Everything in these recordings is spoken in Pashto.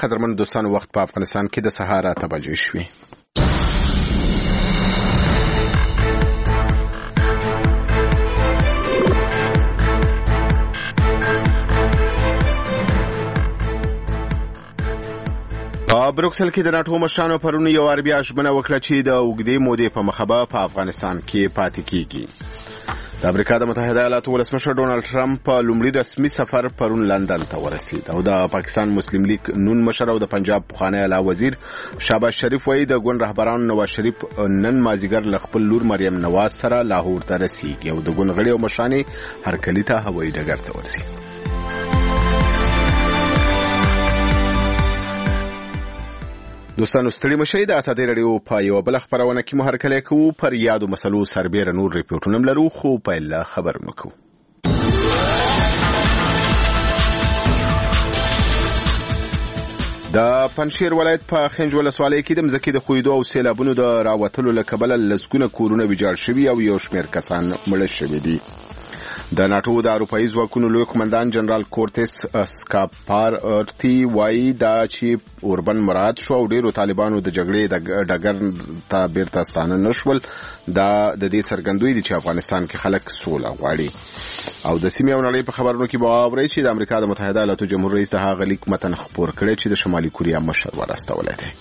قدرمن دوستان وخت په افغانستان کې د سهار 8 بجې شوې. بروکسل کې د ناتو مشرانو پرون یو بیا ژمنه وکړه چې د اوږدې مودې په مخه په افغانستان کې پاتې کیږي. د امریکا د متحده ایالاتو ولسمشر ډونالد ټرمپ په لومړي رسمي سفر پرون لندن ته ورسید او د پاکستان مسلم لیگ نون مشر او د پنجاب پخوانی اعلی وزیر شهباز شریف وایي د ګوند رهبران نواز شریف نن مازیګر له خپل لور مریم نواز سره لاهور ته رسیږي او د ګوند غړي او مشران هرکلي ته هوایي ډګر ته ورسي. دوستانو ستړي مشئ. د ازادي رادیو په یو بل خبرونه کې مو هرکلی کوو. پر یادو مسلو سربېره نور ریپورټونه لرو خو پیل خبرونه کوو. د پنځیر ولایت په خنج ولسوالۍ کې د مځکې د خویدو او سیلابونو د راوتلو له کبله لسګونه کورونه ویجاړ شوي او یو شمېر کسان مړه شوي دي. د ناتو د اروپایي ځواکونو لوی قومندان جنرال کورتس اسکاپارتی وایي دا چې اوربن مراد شو او ډیرو طالبانو د جګړې د ډګر ته بیرته ستانه نشول. دا د دې څرګندوي دي چې افغانستان کې خلک سوله غواړي. او د سیمې او نړۍ په خبرونو کې به واورئ چې د امریکا د متحده ایالاتو جمهور رئیس د هغه لیک متن خپور کړی چې د شمالي کوریا مشر ورستولی دی.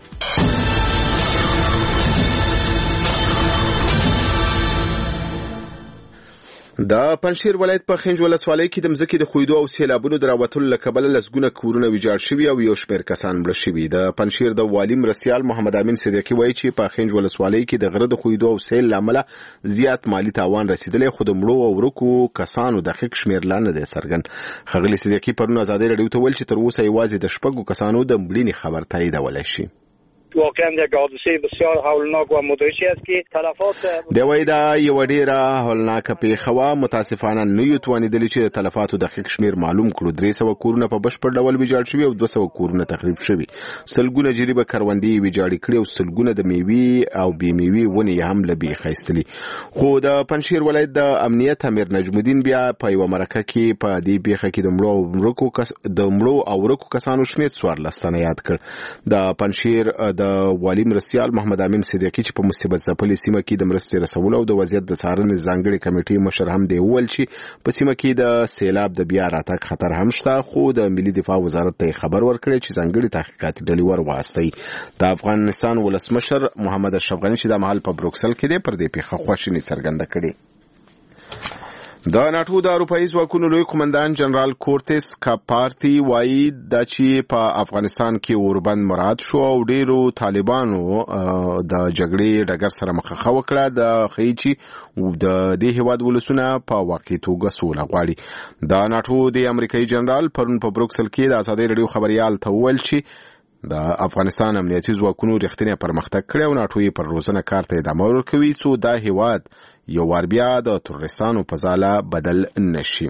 د پنځیر ولایت په خنج ولسوالۍ کې د مځکې د خویدو او سیلابونو د راوتلو له کبله لسګونه کورونه ویجاړ شوي او یو شمېر کسان مړه شوي. د پنځیر د والي مرستیال محمد امین صدیقي وایي چې په خنج ولسوالۍ کې د غره د خویدو او سیل له امله زیات مالی تاوان رسیدلی خو د مړو او ورکو کسانو دقیق شمېر لا نه دی څرګند. ښاغلي صدیقي پرون ازادي راډیو ته وویل چې تر اوسه یوازې د 6 کسانو د مړینې خبر تاییدولی شي. واقعا یک حادثه بسیار هولناک و مدهشی است که تلفات دی وایي دا یو ډیره هولناکه پیښه وه. متاسفانه نه یو توانېدلي چې د تلفاتو دقیق شمېر معلوم کړو. 300 کورونه په بشپړ ډول ویجاړ شوي او 200 کورونه تخریب شوي. سلګونه جریبه کروندې ویجاړې کړي او سلګونه د میوې او بې میوې ونې هم له بیخه ایستلي. خو د پنځیر ولایت د امنیت امیر نجم الدین بیا په یوه مرکه کې په دې پیښه کې د مړو او ورکو کسانو شمېر 14 تنه یاد کړ. د پنځیر د والي مرستیال محمد امین صدیقي چې په مصیبت ځپلې سیمه کې د مرستې رسولو او د وضعیت د څارنې ځانګړې کمیټې مشر هم دی وویل چې په سیمه کې د سیلاب د بیا راتګ خطر هم شته خو د ملي دفاع وزارت ته خبر ورکړی چې ځانګړې تحقیقاتي ډلې ورواستوي. د افغانستان ولسمشر محمد اشرف غني چې د مهال په بروکسل کې دی پر دې پیښه خواشیني څرګنده کړې. د ناتو د اروپایي ځواکونو لوی قومندان جنرال کورتس کاپارتی وایي دا چې په افغانستان کې اوربند مراد شو او ډیرو طالبانو د جګړې ډګر سره مخه وکړه. د ښیي چې د دې هیواد ولسونه په واقعي توګه سوله غواړي. د ناتو د امریکایي جنرال پرون په بروکسل کې د ازادي راډیو خبريال ته وویل چې د افغانستان امنیتي ځواکونو رښتینی پرمختګ کړی او ناتو یې پر روزنه کار ته ادامه ورکوي څو دا هیواد یو وار بیا د تروریستانو په ځاله بدل نشي.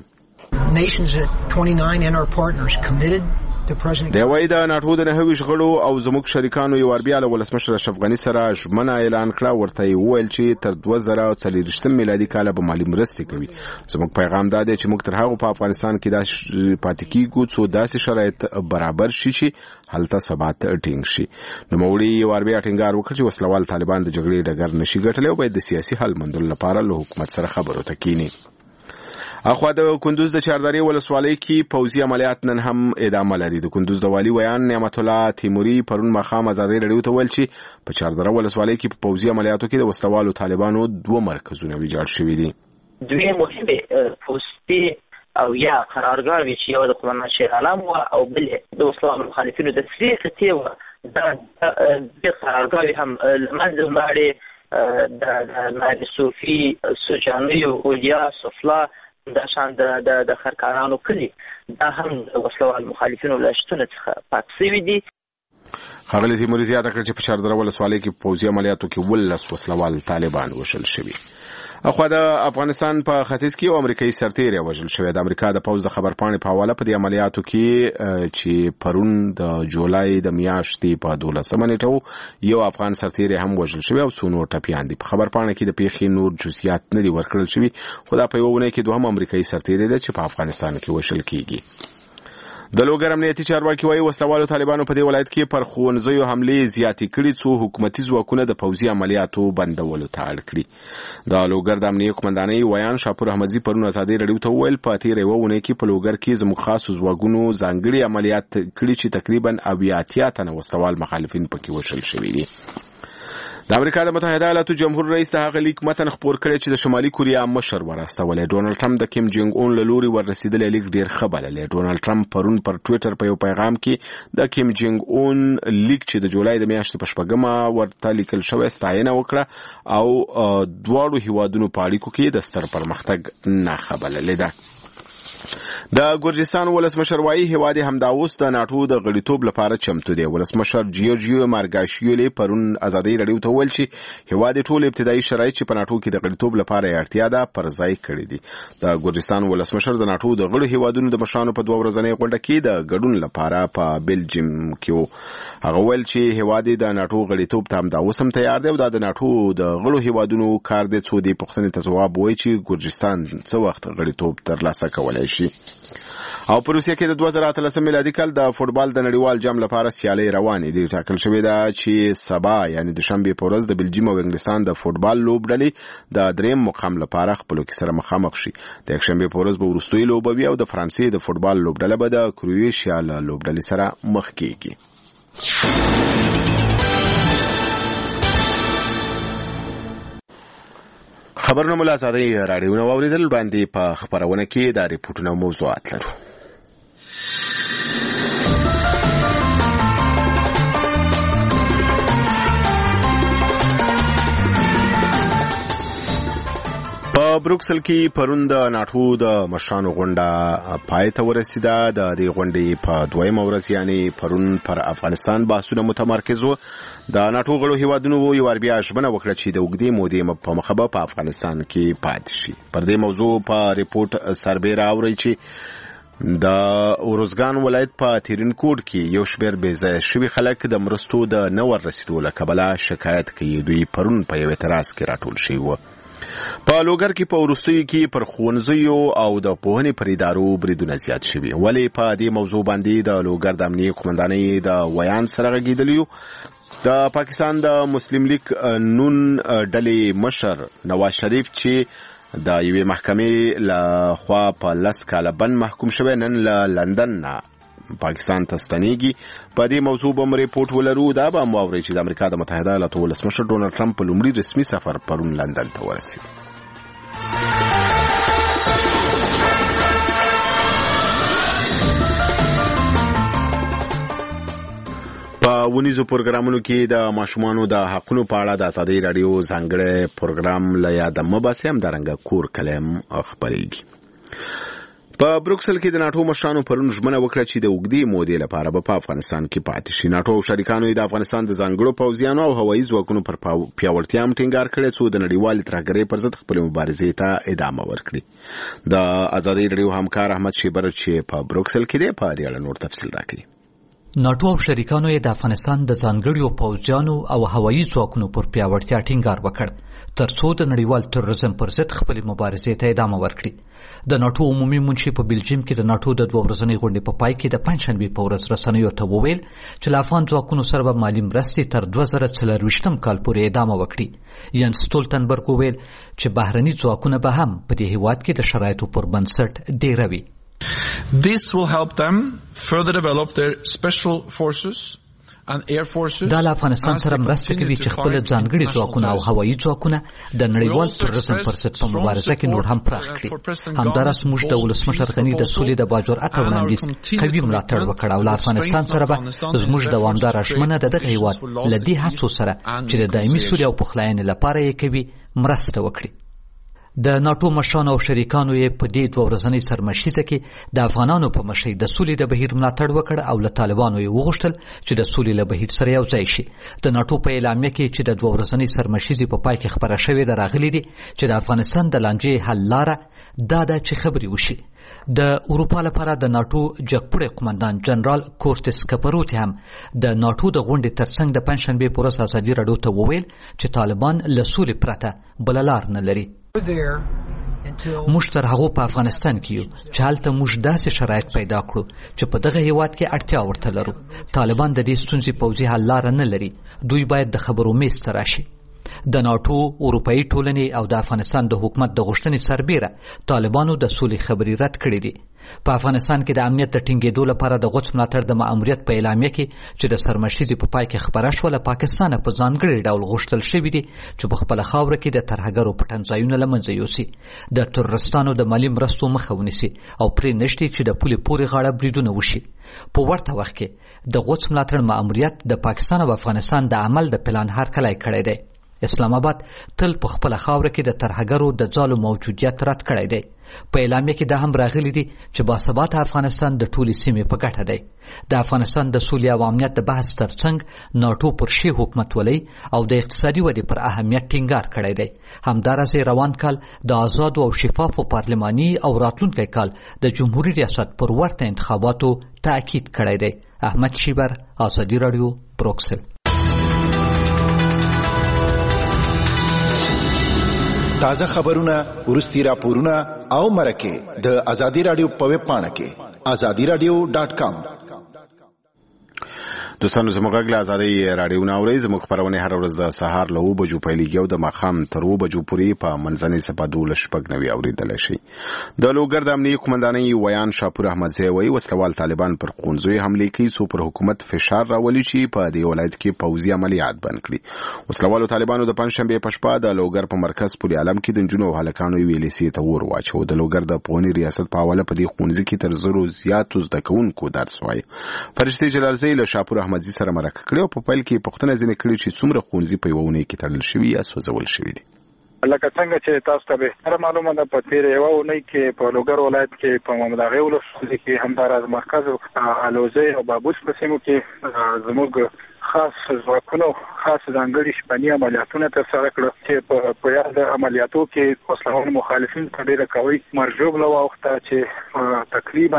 دی وایي د ناتو د 29 غړو او زموږ شریکانو یو وار بیا له ولسمشر اشرف غني سره ژمنه اعلان کړه. ورته یې وویل چې تر 2040 میلادي کال به مالي مرستې کوي. زموږ پیغام دا دی چې موږ تر هغه په افغانستان کې داسې پاتې کیږو څو داسې شرایط برابر شي چې هلته ثبات ټینګ شي. نوموړي یو وار بیا ټینګار وکړ چې وسلوال طالبان د جګړې ډګر نشي ګټلی او باید د سیاسي حل موندلو لپاره له حکومت سره خبرو ته کینی. اخوا د کندوز د چاردرې ولسوالۍ کې پوځي عملیات نن هم ادامه لري. د کندوز د والي ویان نعمت الله تیموري پرون ماښام ازادي راډیو ته ویل چې په چاردره ولسوالۍ کې په پوځي عملیاتو کې د وسلوالو طالبانو 2 مرکزونه ویجاړ شوي دي. دوی مهمه پوستي او یا قرارګاوي چې یو د قومندان شیر عالم او بل د وسلوالو مخالفینو د سریقتي و د قرارګاوي هم منځ ماړي د نایب صوفي سوجاني او اولیا سفلا دا شان د خرکارانو کلی دا هم وسلوال مخالفینو له شتون څخه پاک شوي دي. ښاغلي تیموري زیاته کړه چې په چاردره ولسوالۍ کې پوځي عملیاتو کې 12 وسلوال طالبان وشل شوي. اخوا د افغانستان په ختیځ کې امریکایي سرتیری وژل شوی. د امریکا د پوځ د خبرپاڼې په حواله په دې عملیاتو کې چې پرون د جولای د میاشتې په 12 نیټه یو افغان سرتیری هم وژل شوی او څو نور ټپیان دي. په خبرپاڼه کې د پیښې نور جزئیات نه دي ورکړل شوي خو دا په یو ونه کې دوهم امریکایي سرتیری دی چې په افغانستان کې وژل کیږي. د لوګر امنیتي چارواکي وايي وسلوالو طالبانو په دې ولایت کې پر ښوونځیو حملې زیاتې کړي څو حکومتي ځواکونه د پوځي عملیاتو بندولو ته اړ کړي. د لوګر د امنیتي قومندانۍ ویان شاپور احمدزي پرون ازادي رادیو ته وویل په تېره یوه اونۍ کې په لوګر کې زموږ خاصو ځواکونو ځانګړي عملیات کړي چې تقریبا 80 تنه وسلوال مخالفین پکې وشل شوي دي. د امریکا د متحده ایالاتو جمهور رئیس د هغه لیک متن خپور کړی چې د شمالي کوریا مشر ورستولی. ډونالد ټرمپ د کیم جونګ اون له لوري وررسېدلی لیک ډېر ښه بللی. ډونالد ټرمپ پرون پر ټویټر په یو پیغام کې د کیم جونګ اون لیک چې د جولای د میاشتې په 6 ورته لیکل شوی ستاینه وکړه او دواړو هیوادونو په اړیکو کې د ستر پرمختګ نښه بللې ده. د ګرجستان ولسمشر وايي هیواد همدا اوس د ناټو د غړیتوب لپاره چمتو دی. ولسمشر جیورجیو مارګاشویلی پرون ازادي رادیو ته وویل چې هیواد ټول ابتدایي شرایط چې په ناټو کې د غړیتوب لپاره اړتیا ده پر ځای کړي دي. د ګرجستان ولسمشر د ناټو د غړو هیوادونو د مشرانو په 2 ورځنۍ غونډه کې د ګډون لپاره په بلجیم کې هغه ویل چې هیواد د ناټو غړیتوب ته همدا اوس هم تیار دی او د ناټو د غړو هیوادونو کار دی څو دې پوښتنې ته ځواب وایي چې ګرجستان څه وخت غړیتوب ترلاسه کولی شي. او په روسیه کې د 2013 میلادي کال د فوټبال د نړیوال جام لپاره سیالي روانې دي. ټاکل شوې ده چې سبا یعنی د شنبې په ورځ د بلجیم او انګلستان د فوټبال لوبډلې د دریم مقام لپاره خپلو کې سره مخامخ شي. د یکشنبې په ورځ به وروستۍ لوبه وي او د فرانسې د فوټبال لوبډله به د کرویشیا له لوبډلې سره مخ کېږي. خبرونه مو له ازادۍ راډیو نه واورېدل. باندې په خپرونه کې د ریپورټونو موضوعات لرو. په بروکسل کې پرون د ناټو د مشرانو غونډه پای ته ورسېده. د دې غونډې په 2مه ورځ یعنی پرون پر افغانستان بحثونه متمرکز وو. د ناټو غړو هیوادونو یو وار بیا ژمنه وکړه چې د اوږدې مودې په مخه به په افغانستان کې پاتې شي. پر دې موضوع په ریپورټ سربیره اورئ چې د اروزګان ولایت په تیرین کوډ کې یو شمېر بېځایه شوي خلک د مرستو د نه وررسېدو له کبله شکایت کوي. دوی پرون په یو اعتراض کې راټول شوي وو. په لوګر کې په وروستیو کې پر ښوونځیو او د پوهنې پر ادارو بریدونه زیات شوي. ولې په دې موضوع باندې د لوګر د امنیتي قومندانۍ د ویان سره غږېدلی یو. د پاکستان د مسلم لیگ نون ډلې مشر نواز شریف چې د یوې محکمې له خوا په 10 کاله بند محکوم شوی نن له لندن نه پاکستان ته ستنېږي. په دې موضوع به مو ریپورټ ولرو. دا به مو واورئ چې د امریکا د متحده ایالاتو ولسمشر ډونالد ټرمپ په لومړي رسمي سفر پرون لندن ته ورسېد. په ونیزو پروګرامونو کې د ماشومانو د حقونو په اړه د ازادۍ راډیو ځانګړی پروګرام له یاده مه باسئ. همدارنګه کور کلیم خپرېږي. په بروکسل کې د ناټو مشرانو پرون ژمنه وکړه چې د اوږدې مودې لپاره به په افغانستان کې پاتې شي. ناټو او شریکانو یې د افغانستان د ځانګړو پوځیانو او هوایي ځواکونو پر پیاوړتیا هم ټینګار کړی څو د نړیوالې ترهګرۍ پر ضد خپلې مبارزې ته ادامه ورکړي. د ازادۍ راډیو همکار احمد شیبر چې په بروکسل کې دی په دې اړه نور تفصیل راکړي. ناټو او شریکانو یې د افغانستان د ځانګړو پوځیانو او هوایي ځواکونو پر پیاوړتیا ټینګار وکړ ترڅو د نړیوال تروریزم پر ضد خپلې مبارزې ته ادامه ورکړي. د ناټو عمومي منشي په بلجیم کې د ناټو د 2 ورځنۍ غونډې په پای کې د پنځشنبې په ورځ رسنیو ته وویل چې له افغان ځواکونو سره به مالي مرستې تر 2024 کال پورې ادامه وکړي. ینس سټولتنبرګ وویل چې بهرني ځواکونه به هم په دې هیواد کې د شرایطو پر بنسټ ډیروي. This will help them further develop their special forces and air forces. دا له افغانستان سره مرسته کوي چې خپل ځانګړي ځواکونه او هوایي ځواکونه د نړیوال تروریزم پر ضد په مبارزه کې نور هم پراخ کړي. همداراز موږ د ولسمشر غني د سولې د باجرأته وړاندیز قوي ملاتړ وکړ او له افغانستان سره به زموږ دوامداره ژمنه د دغه هیواد له دې هڅو سره چې د دایمي سولې او پخلاینې لپاره یې کوي مرسته وکړي. د ناټو مشرانو او شریکانو یې په دې 2 ورځنۍ سرمشیزه کې د افغانانو په مشرۍ د سولې د بهیر ملاتړ وکړ او له طالبانو یې وغوښتل چې د سولې له بهیر سره یو ځای شي. د ناټو په اعلامیه کې چې د 2 ورځنۍ سرمشیزې په پای کې خبره شوې ده راغلي دي چې د افغانستان د لانجې حل لاره دا ده چې خبرې وشي. د اروپا لپاره د ناټو جګپوړی قومندان جنرال کورتس کپروتی هم د ناټو د غونډې ترڅنګ د پنځشنبې په ورځ ازادي راډیو ته وویل چې طالبان له سولې پرته بله لار نه لري. موږ تر هغه په افغانستان کې یو چې هلته موږ داسې شرایط پیدا کړو چې په دغه هیواد کې اړتیا ورته لرو. طالبان د دې ستونزې پوځي حل لاره نه لري. دوی باید د خبرو میز ته راشي. د ناتو، اروپאי ټولنې او د افغانستان د حکومت د غوښتنې سربېره طالبانو د سولې خبري رد کړې دي. په افغانستان کې د امنیت د ټینګېدو لپاره د غوڅ ملاتړ د مأموریت په اعلامیه کې چې د سرمشیزې په پای کې خبره شوه له پاکستانه په ځانګړي ډول غوښتل شوي دي چې په خپله خاوره کې د ترهګرو پټنځایونه له منځه یوسي، د ترورستانو د مالي مرستو مخه ونیسي او پرې نشتي چې د پولې پورې غاړه بریدونه وشي. په ورته وخت کې د غوڅ ملاتړ مأموریت د پاکستان او افغانستان د عمل د پلان هرکلی کړی دی. اسلام آباد تل په خپل خاوره کې د ترهګرو د ځالو موجودیت رد کړی دی. په اعلامیه کې دا هم راغلی دی چې باثباته افغانستان د ټولې سیمې په ګټه دی. د افغانستان د سولې او امنیت د بحث ترڅنګ ناتو پر شی حکومتولۍ او د اقتصادي ودې پر اهمیت ټینګار کړی دی. همدارسې روان کال د آزادو او شفافو پارلماني او راتلونکی کال د جمهوریت ریاست پر ورته انتخاباتو تاکید کړی دی. احمد شیبر، آزادي رادیو، بروکسل. تازه خبرونه، ورستي راپورونه او مرکه د آزادي رادیو په ویب پاڼه کې azadiradio.com. دوستانو زموږ غږ له آزادۍ راډیو نه اورئ. زموږ خپرونې هره ورځ د سهار له 9 بجو پیلېږي او د ماښام تر 2 بجو پورې په منځنۍ صفحه 12:09 اورېدلی شئ. د لوګر د امنیتي قومندانۍ ویان شاپور احمدزی وایي وسلوال طالبان پر ښوونځیو حملې کوي څو پر حکومت فشار راولي چې په دې ولایت کې پوځي عملیات بند کړي. وسلوالو طالبانو د پنجشنبې په شپه د لوګر په مرکز پل عالم کې د نجونو او هلکانو یوې لیسې ته اور واچو. د لوګر د پوهنې ریاست په حواله په دې ښوونځي کې تر 100 زیاتو زده کوونکو درس وایي. فرشتې جلالزی له شاپور احمدزی سره مرکه کړې او په پیل کې پوښتنه ځینې کړې چې څومره ښوونځي په یوه اونۍ کې تړل شوي یا سوځول شوي دي. لکه څنګه چې تاسو ته بهتره معلومه ده په تېره یوه اونۍ کې په لوګر ولایت کې په محمد اغې ولسوالۍ کې همداراز مرکز الوزۍ او بابوس په سیمو کې زموږ خاص ځواکونو خاص ځانګړي شپني عملیاتونه ترسره کړل چې په یاد عملیاتو کې وسلوال مخالفین ته ډېره قوي مرجوبله واوښته چې تقریبا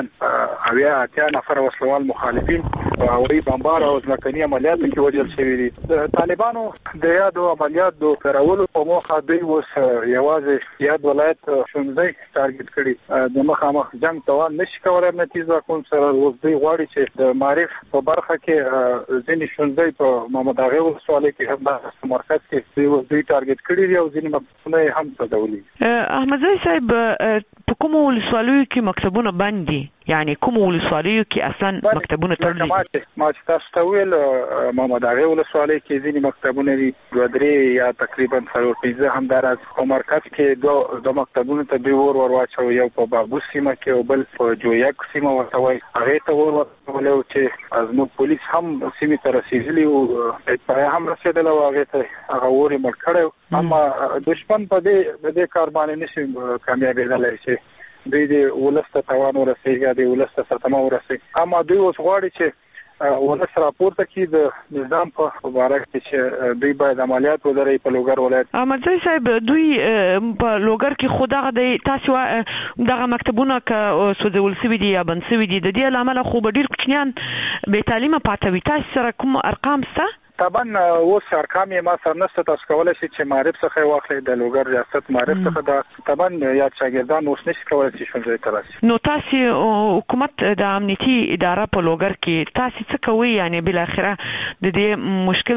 80 نفر وسلوال مخالفین په هوایي بمبار او ځمکني عملیاتو کې وژل شوي دي. طالبانو د یادو عملیاتو درولو په موخه دوی اوس یوازې یاد ولایت ښوونځی ټارګټ کړي. د مخامخ جنګ توان نشي کولی امنیتي ځواکونو سره. اوس دوی غواړي چې د معارف په برخه کې ځینې ښوونځي په محمد اغې ولسوالۍ کې هم د مرکز کې دوی ټارګټ کړي دي او ځینې مکتبونه یې هم سوځولي. احمدزی صاحب په کومو ولسوالیو کې مکتبونه بند دي؟ یعنی کوم ولسوالیو کې اصلا مکتبونه تړلي؟ ما چې تاسو ته ویل محمد اغې ولسوالۍ کې ځینې مکتبونه دي 2-3 یا تقریبا 4-5 همداراز په مرکز کې دوه مکتبونه ته دوی اور واچو، یو په بابوس سیمه کې او بل په جویک سیمه ورته وایي هغې ته اور واچولی و چې زموږ پولیس هم سیمې ته رسېدلي وو، اطلاع هم رسېدله وه هغې ته هغه اور یې مړ کړی و. اما دشمن په دې کار باندې نشي کامیابېدلی چې دوی د ولس ته تاوان ورسوي یا د ولس ته صدمه ورسوي. اما دوی اوس غواړي چې ولس راپورته کړي د نظام په باره کې چې دوی باید عملیات ودروي په لوګر ولایت. احمدزی صاحب دوی په لوګر کې خو دغه تاسو دغه مکتبونه که سوځول شوي دي یا بند شوي دي د دې له امله خو به ډېر کوچنیان بې تعلیمه پاته وي. تاسو سره کوم ارقام شته؟ طبعا اوس ارقام یې ما سره نشته. تاسو کولی شئ چې معارف څخه یې واخلئ د لوګر ریاست معارف څخه. دا طبعا یاد شاګردان اوس نشي کولی چې ښوونځي ته راشي. نو تاسو حکومت د امنیتي اداره په لوګر کې تاسو څه کوئ؟ یعنی بالاخره د دې مشکل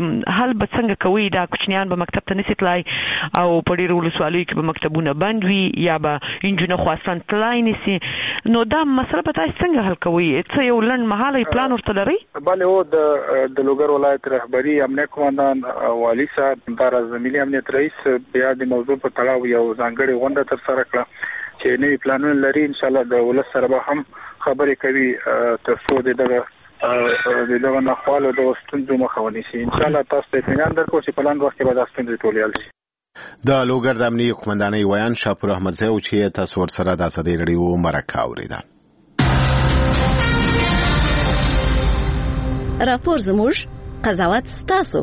حل به څنګه کوئ؟ دا کوچنیان به مکتب ته نشي تلای او په ډېرو ولسوالیو کې به مکتبونه بند وي یا به نجونې خو اصلا تلای نشي. نو دا مسله به تاسو څنګه حل کوئ؟ څه یو لنډ مهاله پلان ورته لرئ؟ بله او د لوګر ولایت رهبری امنیت قومندان والي صاحب همداراز د ملي امنیت رئیس بیا د موضوع په تړاو یو ځانګړې غونډه ترسره کړه چې نوي پلانونه لري. انشاءالله د ولس سره به هم خبرې کوي تر څو د دغه ناخوالو د ستونزو مخه ونیسي. انشاءالله تاسو ته اطمینان درکوو چې په لاندې وخت کې به دا ستونزې ټولې حل شي. د لوګر د امنیتي قومندانۍ ویان شاپور احمدزی و چې تاسو ورسره د آزادۍ راډیو مرکه اورېده. راپور زموږ، قضاوت ستاسو.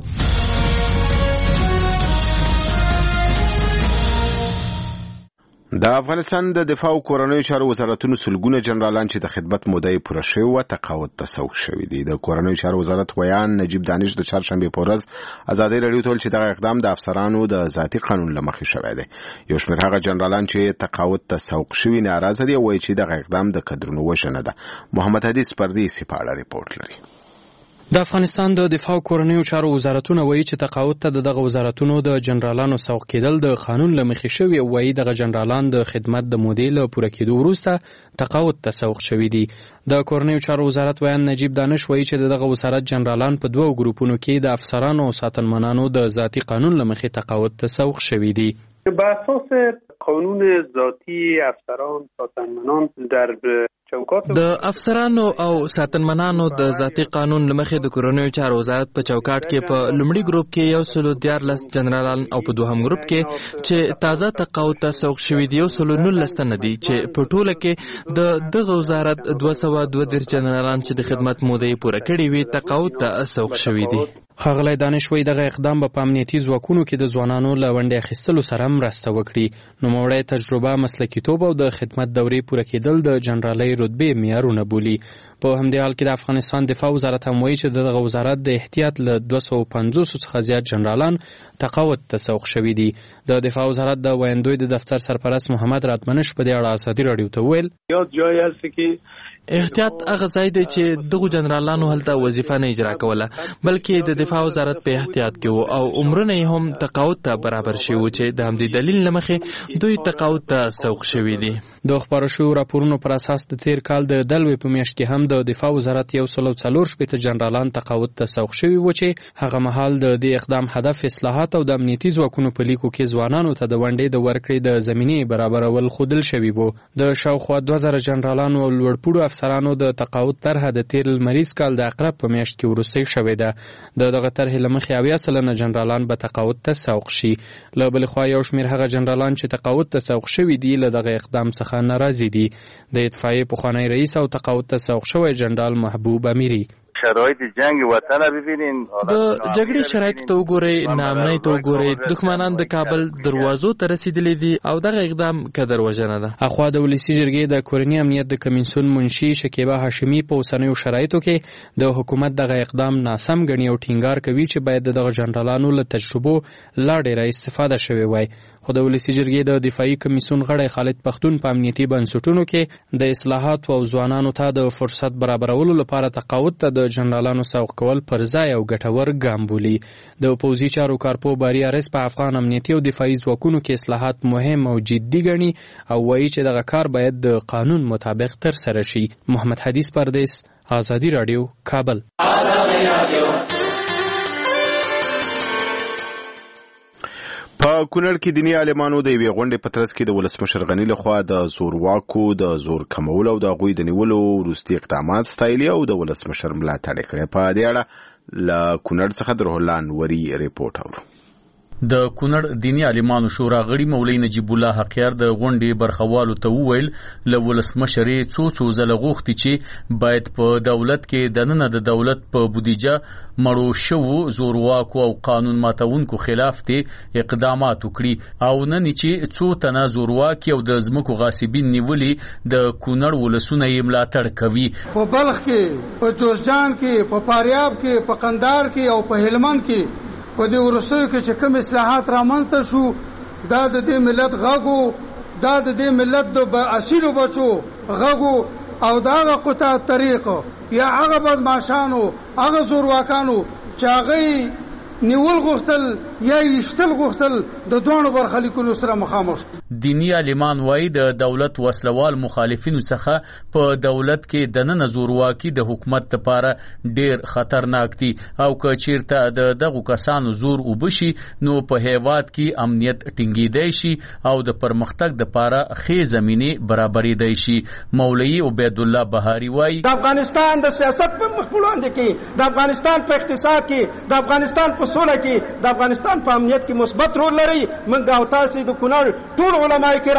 د افغانستان د دفاع او کورنیو چارو وزارتونو سلګونه جنرالان چې د خدمت موده یې پوره شوې وه تقاعد ته سوق شوي دي. د کورنیو چارو وزارت ویان نجیب دانش د چهارشنبې په ورځ ازادي راډیو ته ویل چې دغه اقدام د افسرانو د ذاتي قانون له مخې شوی دی. یو شمېر هغه جنرالان چې تقاعد ته سوق شوي ناراضه دي او وایي چې دغه اقدام د کدرونو وژنه ده. محمد حدیث پردیسي په اړه ریپورټ لري. د افغانستان د دفاع او کورنیو چارو وزارتونه وایي چې تقاعد ته دغه وزارتونو د جنرالانو سوق کېدل د قانون له مخې شوی او وایي دغه جنرالان د خدمت د مودې له پوره کېدو وروسته تقاعد ته سوق شوي دي. د کورنیو چارو وزارت ویان نجیب دانش وایي چې دغه وزارت جنرالان په دوه ګروپونو کې د افسرانو او ساتنمنانو د ذاتي قانون له مخې تقاعد ته سوق شوي دي. بر اساس قانون ذاتی افسران ساتنمنان در د افسرانو او ساتنمنانو د ذاتي قانون لمخې د کورنیو چارو وزارت په چوکاټ کې په لومړي ګروپ کې 114 جنرالان او په دوهم ګروپ کې چې تازه تقاعد ته سوق شوي دي 119 تنه دي چې په ټوله کې د دغه وزارت 232 جنرالان چې د خدمت موده یې پوره کړې وي تقاعد ته سوق شوي دي. ښاغلی دانش وایي دغه اقدام به په امنیتي ځواکونو کې د ځوانانو له ونډې اخیستلو سره مرسته وکړي. نوموړی تجربه، مسلکیتوب او د خدمت دورې پوره کېدل د جنرالۍ رتبې معیارونه بولي. په همدې حال کې د افغانستان دفاع وزارت هم وایي چې دغه وزارت د احتیاط له 250 څخه زیات جنرالان تقاعد ته سوق شوي دي. د دفاع وزارت د ویاندوی د دفتر سرپرست محمد راتمنش په دې اړه ازادي راډیو ته وویل احتیاط هغه ځای دی چې دغه جنرالانو هلته وظیفه نه اجرا کوله بلکې د دفاع وزارت په احتیاط کې وو او عمرونه یې هم تقاعد ته برابر شوي وو چې د همدې دلیل له مخې دوی تقاعد ته سوق شوي دي. د خپاره شویو راپورونو پر اساس د تیر کال د دلوي په میاشت کې هم د دفاع وزارت 140 جنرالان تقاعد ته سوق شوي وو چې هغه مهال د دې اقدام هدف اصلاحات او د امنیتي ځواکونو په لیکو کې ځوانانو ته د ونډې د ورکړې د زمینې برابرول ښودل شوي وو. د شاوخوا 2000 جنرالانو او لوړپوړو افسرانو د تقاعد طرحه د تیر لمریز کال د عقرب په میاشت کې وروستۍ شوې ده. دغه طرحې له مخې 80% جنرالان به تقاعد ته سوق شي. له بلې خوا یو شمېر هغه جنرالان چې تقاعد ته سوق شوي دي له دغه اقدام څخه ناراضي دي. د اطفائیې پخوانی رئیس او تقاعد ته سوق شوی جنرال محبوب امیری شرایط جنگ وطن را ببینین د جګړې شرایط ته وګورئ، ناامنۍ ته وګورئ، دښمنان د کابل دروازو ته رسیدلي دي او دغه اقدام کدر وژنه ده. اخوا د ولسي جرګې د کورني امنیت د کمیسیون منشي شکیبه هاشمي په اوسنیو شرایطو کې د حکومت دغه اقدام ناسم ګڼي او ټینګار کوي چې باید دغه جنرالانو له تجربو لا ډېره استفاده شوې وای. خو د ولسي جرګې د دفاعي کمیسیون غړی خالد پښتون په امنیتي بنسټونو کې د اصلاحات او ځوانانو ته د فرصت برابرولو لپاره تقاعد ته د جنرالانو سوق کول پر ځای او ګټور ګام بولي. د پوځي چارو کارپو باري ارس په افغان امنیتي او دفاعي ځواکونو کې اصلاحات مهم او جدي ګڼي او وایي چې دغه کار باید د قانون مطابق ترسره شي. محمد حدیث پردیس، ازادي راډیو، کابل. په کونړ کې دیني عالمانو د یوې غونډې په ترڅ کې د ولسمشر غني لخوا د زورواکو د زور کمولو او د هغوی د نیولو وروستي اقدامات ستایلي او د ولسمشر ملاتړ یې کړی. په دې اړه له کونړ څخه د روح الله انوري ریپورټ اورو. د کونړ دینی عالمانو شورا غړي مولوي نجیب الله حقیار د غونډې برخوالو ته وویل له ولسمشر څو ځله غوښتي چې باید په دولت کې دننه د دولت په بودیجه مړو شوو زورواکو او قانون ماتونکو خلاف ته اقدامات وکړي او نن چې څو تنه زورواکي او د ځمکو غاصبین نیولي د کونړ ولسونه یې ملاتړ کوي. په بلخ کې، په جوزجان کې، په فاریاب کې، په قندهار کې او په هلمند کې په دې وروستیو کې چې کوم اصلاحات رامنځته شو دا د دې ملت غږو، دا د دې ملت د اصیلو بچو غږو او دا هغه قطع طریق یا هغه بدمعشانو، هغه زورواکانو چې هغه نیول غوښتل یا یشتل غوښتل د دوه برخلیکونو سره مخامخ. دینی عالمان وایي د دولت وسلوال مخالفینو څخه په دولت کې دننه زورواکي د حکومت لپاره ډیر خطرناک دي او که چیرته د دغو کسانو زور وبشي نو په هیواد کې امنیت ټینګیدای شي او د پرمختګ لپاره ښې زمینه برابرېدای شي. مولوي عبید الله بهاري وایي د افغانستان د سیاست په مخ وړاندې کې، د افغانستان په اقتصاد کې، د افغانستان په سوله کې، د افغانستان په امنیت کې مثبت رول لري. موږ او تاسو د کونړ ټول علماء کرام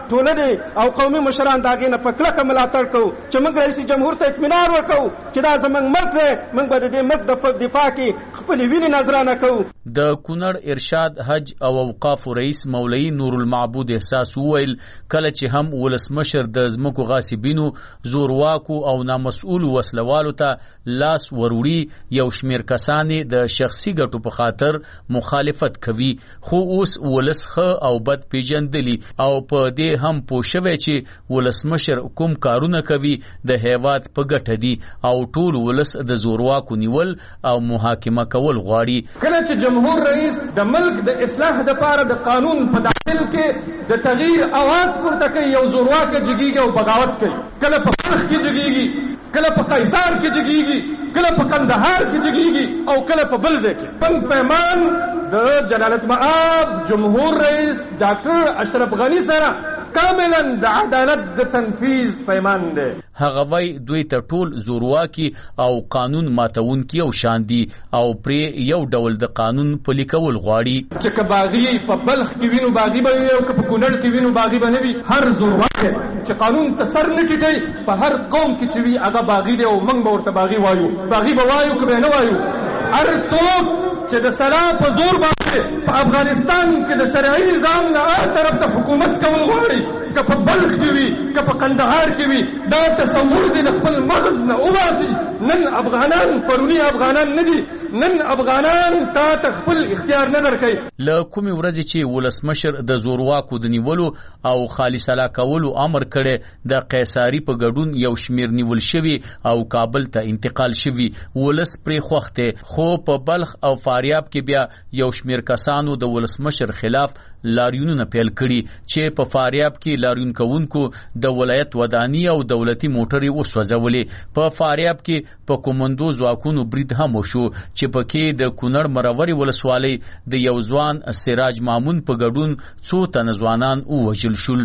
ټولنې او قومي مشران د هغې نه په کلکه ملاتړ کوو چې موږ رئیس جمهور ته اطمینان ورکوو چې دا زموږ ملک دی، موږ به د دې ملک د دفاع کې خپلې وینې نذرانه کوو. د کونړ ارشاد حج او اوقاف رئیس مولوي نور المعبود احساس وویل کله چې هم ولسمشر د ځمکو غاصبینو زورواکو او نامسؤولو وسلوالو ته لاس وروړي یو شمیر کسانې د شخصي ګټو په خاطر مخالفت کوي، خو اوس ولس ښه او بد پیژندلی او په دې هم پوه شوی چې ولسمشر کوم کارونه کوي د هیواد په ګټه دي او ټول ولس د زورواکو نیول او محاکمه کول غواړي. کله چې جمهور رئیس د ملک د اصلاح لپاره د قانون په داخل کې د تغییر आवाज پورته کوي، یو زورواک جګیږي او بغاوت کوي، کله په بلخ کې جګیږي، کله په قیصار کې جګیږي، کله په قندهار کې جګیږي او کله په بل ځای کې. بن پیمان د جلالت مآب جمهور رئیس ډاکټر اشرف غنی سره کاملا د عدالت د تنفیذ پیمان دی. هغه وای دوی ته ټول زورواکي او قانون ماتونکي او شان دي او پرې یو ډول د قانون پلي کول غواړي چې کباغي په بلخ کې وینو باغي به وي او په کونړ کې وینو باغي به نه وي. هر زورواکي چې قانون ته سر نه ټیټي په هر قوم کې چې وي هغه باغي دی او موږ به ورته باغي وایو، باغي به وایو که به نه وایو. هر څوک چې د سلا په زور باندې په افغانستان کې د شرعي نظام نه هر طرف ته حکومت کول غواړي، که په بلخ کې وي که په قندهار کې وي، دا تصور دی د خپل مغز نه وباسي. نن افغانان پروني افغانان نه دي، نن افغانان تا ته خپل اختیار نه درکوي. له کومې ورځې چې ولسمشر د زورواکو د نیولو او خالص سلا کولو امر کړي د قیصاري په ګډون یو شمیر نیول شوي او کابل ته انتقال شوي، ولس پرې خوښته، خو په بلخ او فاریاب کې بیا یو شمیر کسانو د ولسمشر خلاف لاریونونه پیل کړي چې په فاریاب کې لاریون کوونکو د ولایت ودانی او دولتي موټرې وسوځولې. په فاریاب کې په کومندو ځواکونو برید هم وشو چې پکې د کونړ مروري ولسوالۍ د یو ځوان سراج مامون په ګډون څو تنه ځوانان ووژل شول.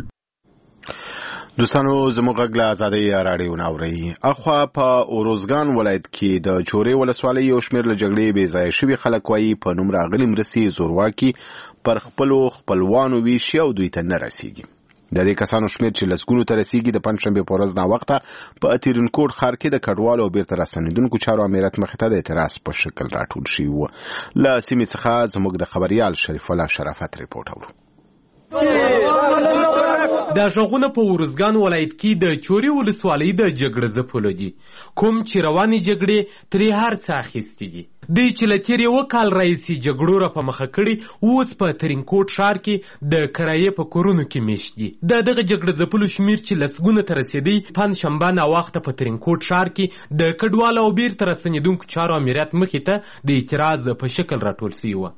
دوستانو زموږ غږ له ازادۍ راډیو نه اورئ. اخوا په اوروزګان ولایت کې د چورې ولسوالۍ یو شمېر له جګړې بې ځایه شوي خلک وایي په نوم راغلي مرستې زورواکي پر خپلو خپلوانو ویشي او دوی ته نه رسیږي. د دې کسانو شمېر چې لسګونو ته رسیږي د پنجشنبې په ورځ ناوخته په اتیرنکوټ ښار کې د کډوالو او بیرته راستنېدونکو چارو امریت مخې ته د اعتراض په شکل راټول شوي وو. له سیمې څخه زموږ د خبریال شریف الله شرافت ریپورټ اورو. دا ژغونه په اوروزګان ولایت کې د چورې ولسوالۍ د جګړه ځپلو دي، کوم چې روانې جګړې ترې هر څه اخیستي دي. دوی چې له تېر یوه کال راهیسې جګړو را په مخه کړي اوس په ترینکوټ ښار کې د کرایې په کورونو کې میشت دي. د دغه جګړه ځپلو شمېر چې لسګونو ته رسېدی پنجشنبه ناوخته په ترینکوټ ښار کې د کډوالو او بیرته راستنېدونکو چارو امریت مخې ته د اعتراض په شکل راټول سوي وه.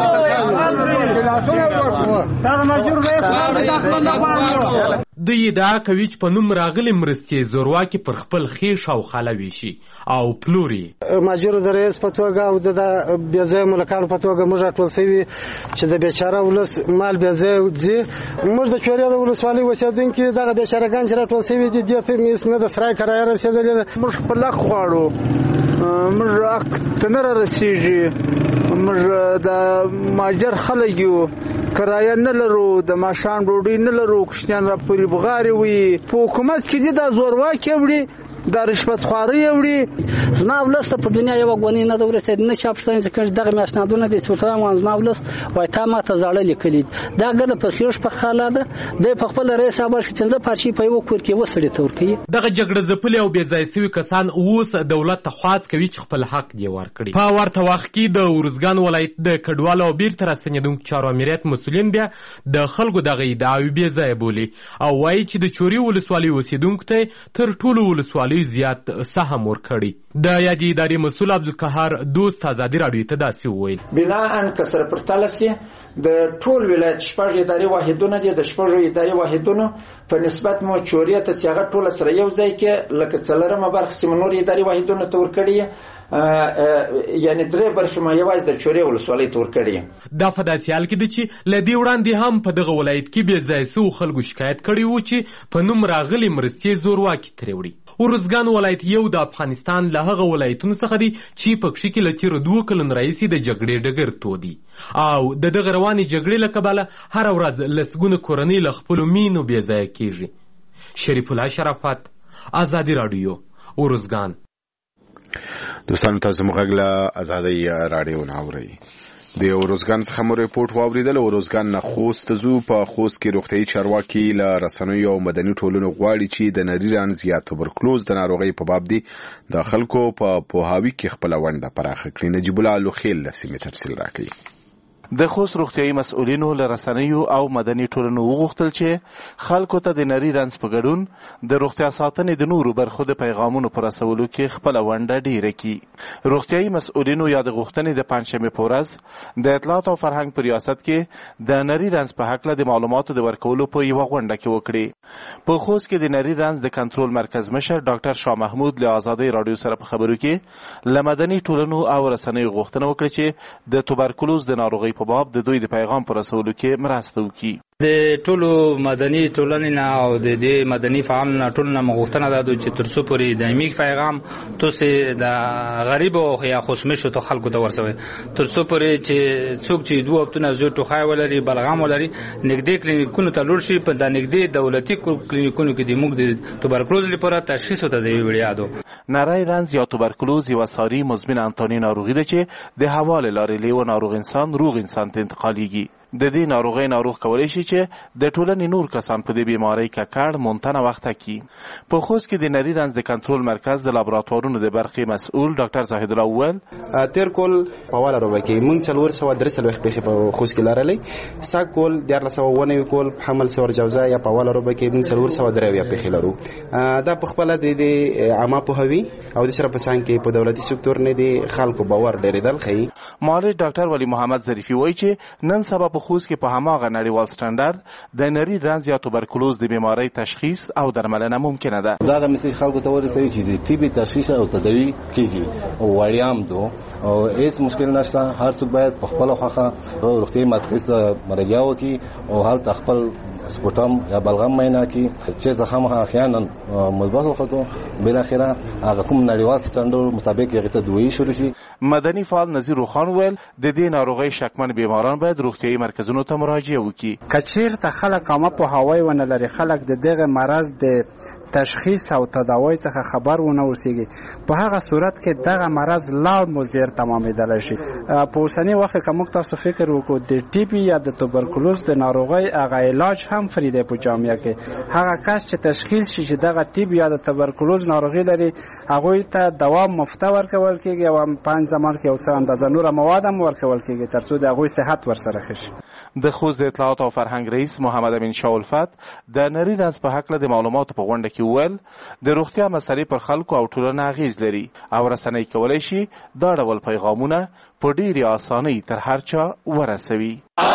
دوی ادعا کوي چې په نوم راغلي مرستې زورواکي پر خپل خیش او خاله ویشي او پلوري. ماجرو د رئیس په توګه او د بېځایه ملکانو په توګه موږ راټول سوي چې د بیچاره ولس مال بېځایه ځي. موږ د چورې د ولسوالۍ اوسېدونکي دغه بیچارهګان چې راټول سوي دي دې ته مې نه د سرای کرایه رسېدلې ده. موږ خپل حق غواړو، موږ حق ته نه رسېږي، موږ د ماجر خلک یو، کرایه نه لرو، د ماښام ډوډۍ نه لرو، کوچنیان را پورې بغارې وي. په حکومت کې دي دا زورواکي وړي، دا رشوت خواري وړي. زما ولس ته په دنیا یوه ګونۍ نه ده ورسېد، نه چا پوښتنه چې کړي دغه مې اسنادونه دي چې ورته زما ولس وایي تا ما ته زاړه لیکلي دي. دا ګنه پر خیوش په خاله ده، دی په خپل رئیس صاحب کې 15 پارچې په یوه کور کې یوه سړي ته ورکوي. دغه جګړه ځپلي او بېځایه سوي کسان اوس دولت ته خواست کوي چې خپل حق دې ورکړي. په ورته وخت کې د اوروزګان ولایت د کډوالو او بیرته راستنېدونکو چارو امریت مسؤلین بیا د خلکو دغه ادعاوې بېځایه بولي او وایي چې د چورې ولسوالۍ اوسېدونکو ته تر ټولو ولسوالیو زیات سهم ورکړي. د یادې ادارې مسؤل عبدالقهار دوست ازادي راډیو ته داسې وویل: بناءً که سره پرتله سي د ټول ولایت شپږ ادارې واحدونه دي، د شپږو ادارې واحدونو په نسبت مو چورې ته چې هغه ټوله سره یو ځای کې لکه څلورمه برخه چې مو نورې ادارې واحدونو ته ورکړي، یعنې درې برخې مو یوازې د چورې ولسوالۍ ته ورکړي. دا په داسې حال کې ده چې له دې وړاندې هم په دغه ولایت کې بېځایه سوو خلکو شکایت کړی و چې په نوم راغلي مرستې زورواکي ترې وړي. ارزګان ولایت یو د افغانستان له هغه ولایتونو څخه دی چې په کښې کې له تېرو 2 کلونو راهیسې د جګړې ډګر تودي او د دغه روانې جګړې له کبله هره ورځ لسګونه کورنۍ له خپلو مینو بېځایه کېږي. شریف الله شرافت، ازادي راډیو، ارزګان. دوستانو تاسو موږ غږ له ازادۍ راډیو نه اورئ. د ارزګان څخه مو ریپورټ واوریدل. ارزګان نه خوست ته ځو. په خوست کې روغتیايي چارواکي له رسنیو او مدني ټولنو غواړي چې د نري رنځ یا توبرکلوز د ناروغۍ په باب دي د خلکو په پوهاوي کې خپله ونډه پراخه کړي. نجیب الله لوخیل له سیمې تفصیل راکوي. د خوست روغتیايي مسؤلینو له رسنیو او مدني ټولنو وغوښتل چې خلکو ته د نري رنځ په ګډون د روغتیا ساتنې د نورو برخو د پیغامونو په رسولو کې خپله ونډه ډیره کړي. روغتیايي مسؤلینو یا د غوښتنې د پنجشنبې په ورځ د اطلاعات او فرهنګ په ریاست کې د نري رنځ په هکله د معلوماتو د ورکولو په یوه غونډه کې وکړي. په خوست کې د نري رنځ د کنټرول مرکز مشر ډاکټر شاه محمود له ازادۍ راډیو سره په خبرو کې له مدني ټولنو او رسنیو غوښتنه وکړه چې د توبرکلوز د ناروغۍ په باب د دوی د پیغام پر رسولو کې مرسته وکړي. د ټولو مدني ټولنې نه او د دې مدني فعالانو نه ټولو نه مغوښتنه ده چې تر څو پورې دایمي پیغام تاسې د غریبو یا خوشمشو ته خلکو ته ورسوي، تر څو پورې چې څوک چې 2 هفتونه زوی ټوخی ولري، بلغم ولري، نږدې کلینیکونو ته لوړ شي. په دا نږدې دولتي کلینیکونو کې د موږ د توبرکلوز لپاره تشخیص ته د وړیا دو. نری رنځ یا توبرکلوز یوه ساري مزمن انتاني ناروغي ده چې د هوا له لارې له یوه ناروغ انسان روغ انسان ته انتقالیږي. د دې ناروغۍ ناروغ کولی شي چې د ټولنې نور کسان په دې بیمارۍ ککړ مونتنه وخته کړي. په خوست کې د نري رنځ د کنټرول مرکز د لابراتوارونو د برخې مسؤل ډاکټر زاهد الله وویل تیر کول په واله روبه کې موږ 403 پیښې په خوست کې لرلې، ساک کول 1409 کول حمل سور جوزه یا په واله روبه کې موږ 403 پیښې لرو. دا په خپل د عامه پوهاوي او د سره په څنګ کې په دولتي سکتور نه دي خلکو باور ډیرېدل ښيي. معالج ډاکټر ولی محمد ظریفي وایي چې نن سبا په خوست کې په هماغه نړیوال سټنډرډ د نري رنځ یا توبرکلوز د بیمارۍ تشخیص او درملنه ممکنه ده. دا غو مسیج خلکو ته ورسوي چې د ټي بي تشخیص او تداوی کیږي او وړیام دو او هیڅ مشکل نشته. هر څوک باید په خپل خوخه روغتیايي مرکز ته مراجعه وکړي او هلته خپل سپوټم یا بلغم معاینه کړي چې زه هم احیانا مثبت وخته بل اخره هغه کوم نړیوال سټنډرډ مطابق هغه ته دوی شروع شي. مدني فعال نذیر روخان ویل د دې ناروغۍ شکمن بیماران باید روغتیايي مرکزونو ته مراجعه وکړي. کچیر ته خلک عامه پوهاوی ونه لري، خلک د دغه مرض د تشخیص او تداوی څخه خبر ونه اوسېږي، په هغه صورت کې دغه مرض لا مزیر تمامېدلی شي. په اوسني وخت کې موږ تاسو فکر وکړو د ټي بي یا د توبرکلوز د ناروغۍ هغه علاج هم فری دی په جامعه کې. هغه کس چې تشخیص شي چې دغه ټي بي یا د توبرکلوز ناروغي لري، هغوی ته دوا مفته ورکول کېږي او په زمان کې یو څه اندازه نور مواد هم ورکول کېږي تر څو د هغوی صحت ورسره ښه شي. د خوست د اطلاعات او فرهنګ رئیس محمد امین شاه الفت د نري رنځ په هکله د معلوماتو په غونډه کې وویل د روغتیا مسلې پر خلکو او ټولنه اغیز لري او رسنۍ کولی شي دا ډول پیغامونه په ډېرې اسانۍ تر هر چا ورسوي.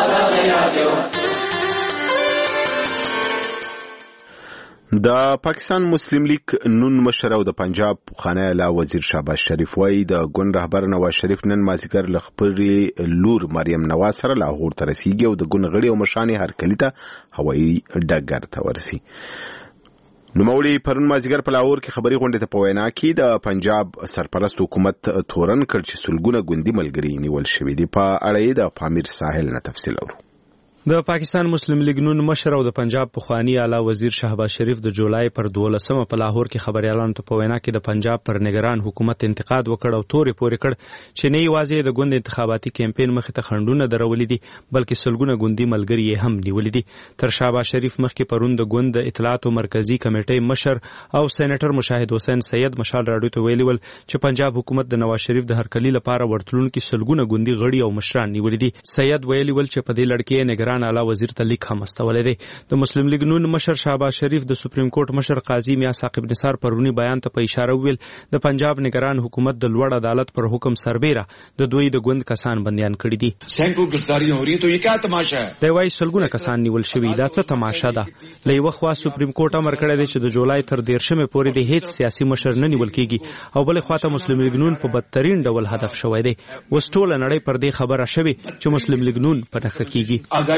د پاکستان مسلم لیگ نون مشر او د پنجاب پخوانی اعلی وزیر شهباز شریف وایي د ګوند رهبر نواز شریف نن مازدیګر له خپلې لور مریم نواز سره لاهور ته رسیږي او د ګوند غړي او مشرانې هرکلي ته هوایي ډګر ته ورسي. نوموړي پرون مازدیګر په لاهور کې خبري غونډې ته په وینا کې د پنجاب سرپرست حکومت تورن کړ چې سلګونه ګوندي ملګري نیول شوي دي. په اړه یې د پامیر ساحل نه تفصیل اورو. د پاکستان مسلم لیگ نون مشر او د پنجاب پخوانی اعلی وزیر شهباز شریف د جولای پر 12 په لاهور کې خبريالانو ته په وینا کې د پنجاب پر نگران حکومت انتقاد وکړ او تورې پورې کړ چې نه یوازې د ګوند انتخاباتي کمپاین مخې ته خنډونه درولې دي بلکې سلګونه ګوندي ملګري یې هم نیولې دي. تر شهباز شریف مخکې پرون د ګوند د اطلاعات مرکزی کمیټې مشر او سېنیټر مشاهد حسین سید مشال راډیو ته ویلي ول چې پنجاب حکومت د نواز شریف د هرکلي لپاره ورتلونکو سلګونه ګوندي غړي او مشران نیولې دي. سید ویلي ول چې په دې لړ نگران اعلی وزیر لیک هم استولې دي. د مسلم لیگ نون مشر شهباز شریف د سپریم کورټ مشر قاضي میا ثاقب نثار پرونی بیان ته په اشاره ویل د پنجاب نگران حکومت د لوړ عدالت پر حکم سربیره د دوی د ګوند کسان بندیان کړي دي. سینکړو گرفتاریاں हो रही हैं तो ये क्या तमाशा है؟ د وای سلګونه کسان نیول شوی دا څه تماشا ده. لې وخوا سپریم کورټ امر کړی دی چې د جولای تر 13 پورې د هیڅ سیاسي مشر نه نیول کیږي او بل خواته مسلم لیگ نون په بدترین ډول هدف شوی دی. وستول نړۍ پر دې خبره شوی چې مسلم لیگ نون په نخښه کیږي.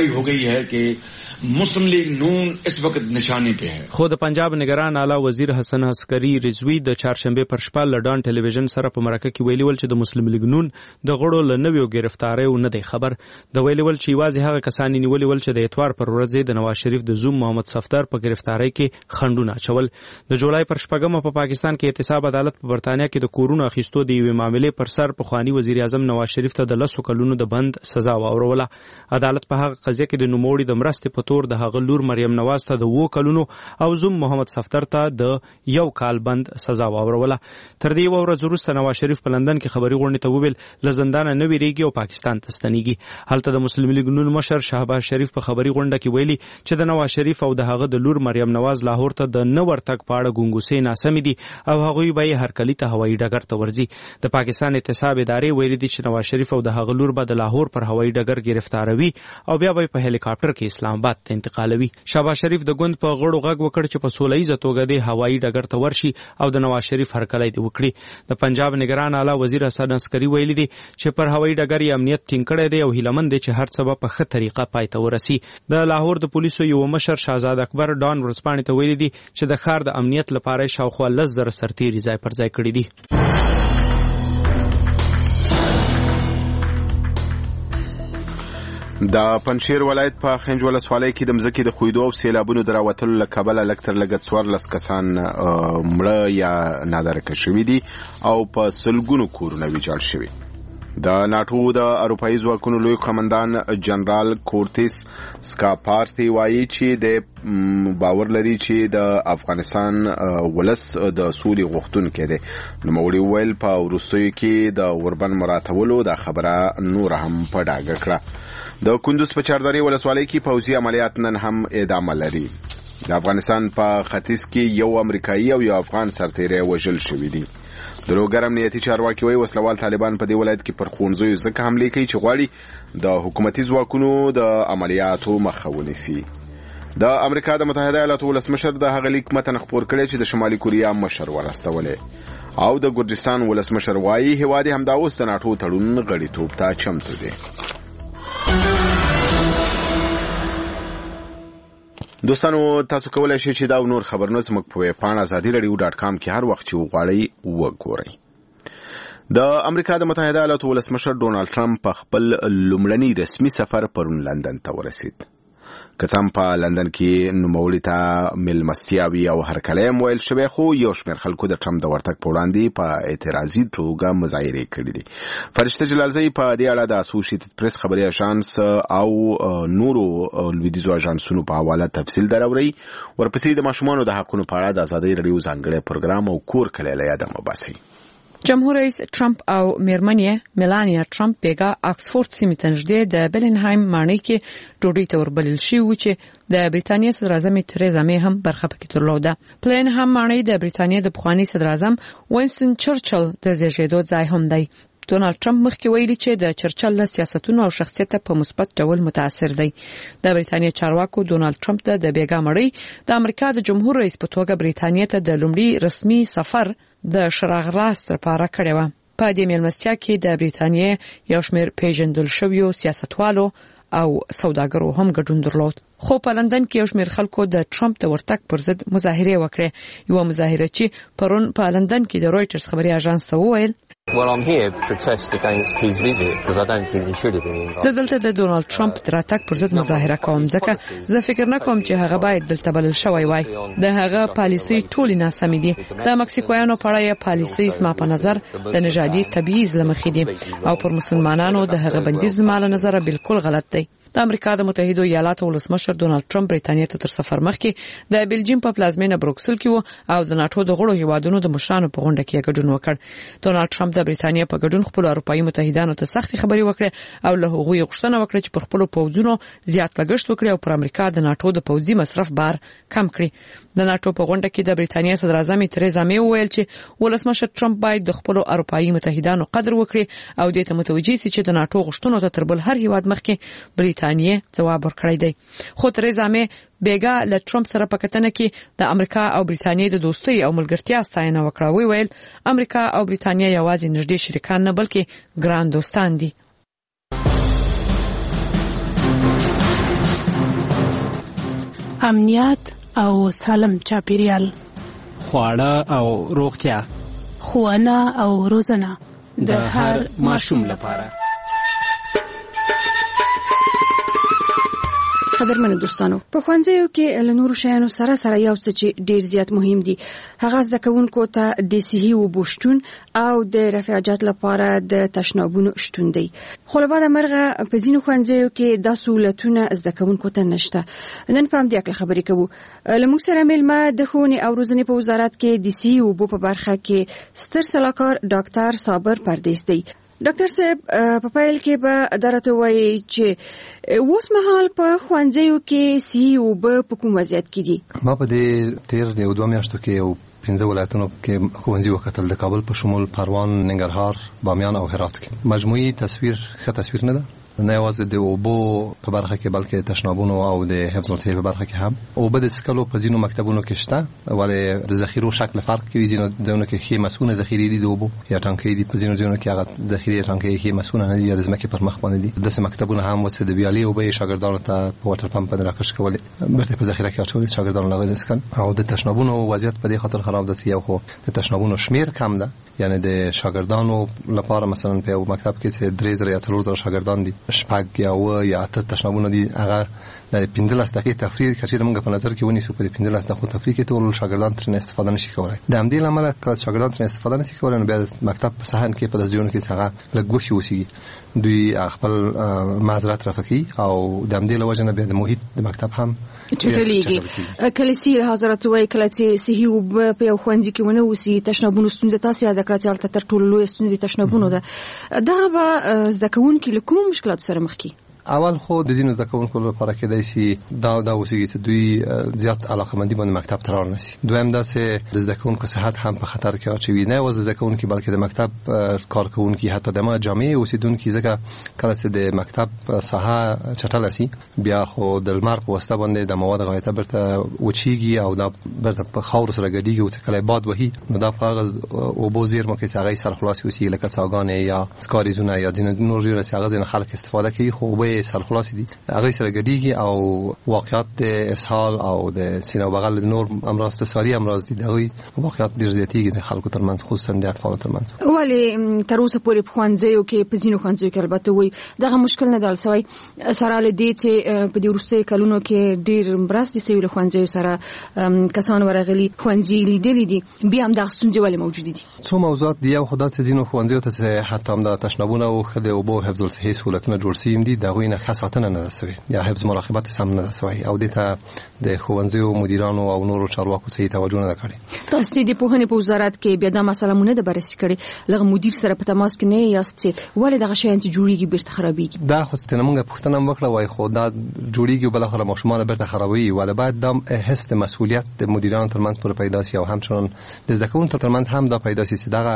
तबाही हो गई है कि मुस्लिम लीग नून इस वक्त निशाने पे है. خو د پنجاب نگران اعلی وزیر حسن عسکری رضوی د چهارشنبه پر شپه لډان ټلویزیون سره په مرکه کې ویلي ول چې د مسلم لیگ نون د غړو له نویو گرفتاریو نه دی خبر. د ویلي ول چې یوازې هغه کسان نیولي ول چې د اتوار پر ورځ د نواز شریف د زوم محمد صفدر په گرفتاری کې خنډونه اچول. د جولای پر شپږمه په پاکستان کې احتساب عدالت په برتانیا کې د کورونو اخیستو د یوې معاملې پر سر په خوانی وزیر اعظم نواز شریف ته د 10 کلونو د بند سزا واوروله. عدالت په هغه قضیه کې د نوموړي د مرستې په تور د هغه لور مریم نواز ته د 2 کلونو او زوم محمد صفدر ته د 1 کال بند سزا واوروله. تر دې ورځ وروسته نواز شریف په لندن کې خبري غونډه ته وویل له زندان نه ویریږي او پاکستان ته ستنیږي. هلته د مسلم لیگ نون مشر شهباز شریف په خبري غونډه کې ویلي چې د نواز شریف او د هغه د لور مریم نواز لاهور ته د نه ورتګ په اړه ګونګوسې ناسمې دي او هغوی به هرکلی ته هوایي ډګر ته ورځي. د پاکستان احتساب ادارې ویلي دي چې نواز شریف او د هغه لور به د لاهور پر هوایي ډګر گرفتاروي او بیا به په هلیکاپټر کې اسلام آباد ته انتقالوي. شهباز شریف د ګوند په غړو غږ وکړ چې په سولهییزه توګه د هوایي ډګر ته ورشي او د نواز شریف هرکلی دې وکړي. د پنجاب نگران اعلی وزیر حسن عسکری ویلي دي چې پر هوایي ډګر یې امنیت ټینګ کړی دی او هیلمن دی چې هر څه به په ښه طریقه پای ته ورسي. د لاهور د پولیسو یو مشر شهزاد اکبر ډان ورځپاڼې ته ویلي دي چې د ښار د امنیت لپاره شاوخوا 10,000 سرتیري ځای پر ځای کړي دي. د پنجشیر ولایت په خنج ولسوالۍ کې د مځکې د خویدو او سیلابونو د راوتلو له کبله لږ تر لږه 14 کسان مړه یا نادرکه شوي دي او په سلګونو کورونه ویجاړ شوي. د ناټو د اروپایي ځواکونو لوی قمندان جنرال کورتیس سکاپارتی وایي چې د باور لري چې د افغانستان ولس د سولې غوښتونکی دی. نوموړي وویل په وروستیو کې د اوربند مراتولو دا خبره نور هم په ډاګه کړه. د کندوز په چاردرې ولسوالۍ کې پوځي عملیات نن هم ادامه لري. د افغانستان په ختیځ کې یو امریکایي او یو افغان سرتیری وژل شوي دي. د لوګر امنیتي چارواکي وایي وسلوال طالبان په دې ولایت کې پر ښوونځیو ځکه حملې کوي چې غواړي د حکومتي ځواکونو د عملیاتو مخه ونیسي. د امریکا د متحده ایالاتو ولسمشر د هغه لیک متن خپور کړی چې د شمالي کوریا مشر ورستولې او د ګرجستان ولسمشر وایي هیواد همدا اوس د ناټو تړون غړیتوب ته چمتو دی. دوستانو تاسو کولای شئ چې دا نور خبرونه زموږ په ویب پاڼه azadiaradio.com کې هر وخت چې وغواړئ وګورئ. د امریکا د متحده ایالاتو ولسمشر ډونالد ټرمپ په خپل لومړني رسمي سفر پرون لندن ته ورسید. کڅم په لندن کې نوموړي ته ملمستیاوي او هرکلی مویل شوی خو یو شمېر خلکو د ټرمپ د ورتګ په وړاندې په اعتراضي توګه مظاهرې کړې دي. فرشته جلالزی په دې اړه د اسوسییټډ پریس خبري اژانس او نورو لویدیځو اژانسونو په حواله تفصیل دراوړي. ورپسې د ماشومانو د حقونو په اړه د ازادۍ رادیو ځانګړی پروګرام او کور کلی له یاده مباحثې. جمهور رئیس ټرمپ او میرمنې میلانیا ټرمپ بیګا آکسفورد سیمې ته نږدې د بلنهایم ماڼۍ کې ډوډۍ ته وربلل شوي و چې د بریتانیا صدر اعظم تریزا می هم برخه پکې درلوده. بلنهایم ماڼۍ د بریتانیا د پخوانی صدر اعظم وینستن چرچل د زیږیدو ځای هم دی. ډونالد ټرمپ مخکې ویلي چې د چرچل له سیاستونو او شخصیت په مثبت ډول متاثر دی. د بریتانیا چارواکو ډونالد ټرمپ ته د بیګا ماڼۍ د امریکا د جمهور رئیس په توګه بریتانیا ته د لومړي رسمي سفر د شراغراست لپاره کړی و. په دې مېلمستیا کې د بریتانیا یو شمېر پیژندل شویو سیاستوالو او سوداګرو هم ګډون درلود. خو په لندن کې یو شمېر خلکو د ټرمپ د ورتګ پر ضد مظاهرې وکړې. یو مظاهره چې پرون په لندن کې د رويټرز خبري اژانس ته وویل Well, I'm here to protest against his visit because I don't think he should have been invited. زه دلته د ډونالد ټرمپ د راتګ پر ضد مظاهره کوم ځکه زه فکر نه کوم چې هغه باید دلته بلل شوی وای. د هغه پالیسي ټولې ناسمې دي. د مکسیکویانو په اړه یې پالیسي زما په نظر د نژادي تبعیض له مخې دي او پر مسلمانانو د هغه بندیز زما له نظره بالکل غلط دی. د امریکا د متحده ایالاتو ولسمشر ډونالد ټرمپ بریتانیا ته تر سفر مخکې د بلجیم په پلازمینه بروکسل کې و او د ناټو د غړو هیوادونو د مشرانو په غونډه کې ګډون وکړ. ډونالد ټرمپ د بریتانیا په ګډون خپل اروپایي متحدانو ته سختي خبري وکړه او له هغوی غوښتنه وکړه چې پر خپل پوځونو زیات لګښت وکړي او پر امریکا د ناټو د پوځي مصرف بار کم کړي. د ناټو په غونډه کې د بریتانیا صدر اعظم تریزا می وویل چې ولسمشر ټرمپ باید د خپل اروپایي متحدانو قدر وکړي او د ته متوجي سي چې د ناټو غوښتنو ته تر بل هر هیواد مخکې بریتانیا ځواب ورکړی دی. خو تریزا می بیګا له ټرمپ سره په کتنه کې د امریکا او بریتانیا د دوستۍ او ملګرتیا ستاینه وکړه. ویل امریکا او بریتانیا یوازې نږدې شریکان نه بلکې ګران دوستان دي. امنیت او سالم چاپیریال، خواړه او روغتیا، ښوونه او روزنه د هر ماشوم لپاره. قدرمنو دوستانو، په ښوونځیو کې له نورو شیانو سره یو څه چې ډیر زیات مهم دي هغه زده کوونکو ته د صحي اوبو شتون او د رفع حاجت لپاره د تشنابونو شتون دی. خو له بعده مرغه په ځینو ښوونځیو کې دا سهولتونه زده کوونکو ته نشته. نن په همدې اړه خبرې کوو. له موږ سره میلمه د ښوونې او روزنې په وزارت کې د صحي اوبو په برخه کې ستر سلاکار ډاکټر صابر پردیس دی. ډاکټر صاحب، په پیل کې به درته وایي چې اوس مهال په ښوونځیو کې صحي اوبه په کوم وضعیت کې دي؟ ما په دې تیر 2 میاشتو کې یو 15 ولایتونو کې ښوونځي وکتل، د کابل په شمول پروان، ننګرهار، بامیان او هرات کې. مجموعي تصویر ښه تصویر نه ده، نه یوازې د اوبو په برخه کې بلکې تشنابونو او د حفظ الصحه په برخه کې هم. اوبه د سکلو په ځینو مکتبونو کې شته، ولې د ذخیرو شکل فرق کوي. ځینو ځایونو کې ښې مسونه ذخیرې دي د اوبو یا ټانکۍ دي، په ځینو ځایونو کې هغه ذخیرې ټانکۍ ښې مسونه نه دي یا د ځمکې پر مخ باندې دي. داسې مکتبونه هم وسه د ویالې اوبه شاګردانو ته په واټر پمپ باندې راکش کول، برته په ذخیره کې اچول، شاګردانو لغوي اسکن. او د تشنابونو وضعیت په دې خاطر خراب ده چې یو خو د تشنابونو شمیر کم ده، یعنی د شاګردانو لپاره مثلا په یو مکتب کې چې 3000 یا 4000 شاګردان دي، شپږ یا 8 تشنابونه دي، هغه د 15 دقیقې تفریح کچې موږ په نظر کې ونیسو. په 15 دقیقو تفریح کې ټول شاګردان ترې استفاده نشي کولای. د همدې لامل کله شاګردان ترې استفاده نشي کولای، نو بیا د مکتب په صحن کې په ځایونو کې څنګه لګوخي وسیږي، دوی خپل معذرت رافقي او د همدې لوجه نه بیا د محیط د مکتب هم چټلیږي. کله چې حضرت وای کله چې صحي اوبه په یو ښوونځي کې ونه وسی، تشنابونو ستونزه تاسو یاد کړئ چې هلته تر ټولو لوی ستونزه تشنابونو ده. دا به زده کوونکي له کوم مشکلاتو سره مخ کی؟ اول خو د ځینو زده کوونکو لپاره کېدای شي دا اوسېږي چې دوی زیات علاقه‌مندي باندې مکتب ته روان نشي. دویم دا چې د زده کوونکو صحت هم په خطر کې اچوي، نه یوازې زده کوونکي بلکې د مکتب کارکوونکي، حتی د جامعې اوسیدونکي. ځکه کله چې د مکتب ساحه چټله شي، بیا خو د لمر په واسطه باندې د مواد غایطه برته وچیږي او دا برته په خاور سره ګډیږي او کله باد وهي، نو دا په اوبو زیرمو کې هغه سرخلاصي وسی لکه څاګانې یا سکاریزونه یا د نور ډیره هغه نه خلک استفاده کوي، خو سرخلاص دي هغه سره ګډیږي او واقعیت د اسهال او د سینه بغل نور امراض تساری امراض دي، دغه واقعیت ډیر زیاتېږي د خلکو ترمنځ، خصوصا د اطفال ترمنځ. ولی تر اوسه پورې په ښوونځیو کې په ځینو ښوونځیو کې البته وي دغه مشکل نه دل سوی سره لدی چې په دې وروستي کلونو کې ډیر مرستې سوي له ښوونځیو سره کسان ورغلي ښوونځي لیدلې دي، بیا هم دغه ستونزې ولې موجود دي؟ څو موضوعات دي. یو خدای چې ځینو ښوونځیو ته حتی هم د تشنابونه او خدای او بو حفظ الصحه سہولتونه جوړ شوي دي، دغه نه خاصاتنه نه رسوي یا حفظ مراقبت سم نه رسوي او د ته د ښوونځیو مدیرانو او نورو چارواکو صحیح توجه نه کړي. تاسو د پوهنې په وزارت کې بیا دا مسله مونږ د بررسي کړي، لغه مدیر سره په تماس کې نه یاست چې ولې دغه شی چې جوړیږي بیرته خرابېږي؟ دا خو ستنه موږ پوښتنه وکړه وای خو دا جوړیږي بل خو ماشومان بیرته خرابوي، ولې باید د حس د مسؤلیت د مدیرانو ترمنځ پر پیدا شي او همچنان د ځکهونکو ترمنځ هم دا پیدا شي چې دغه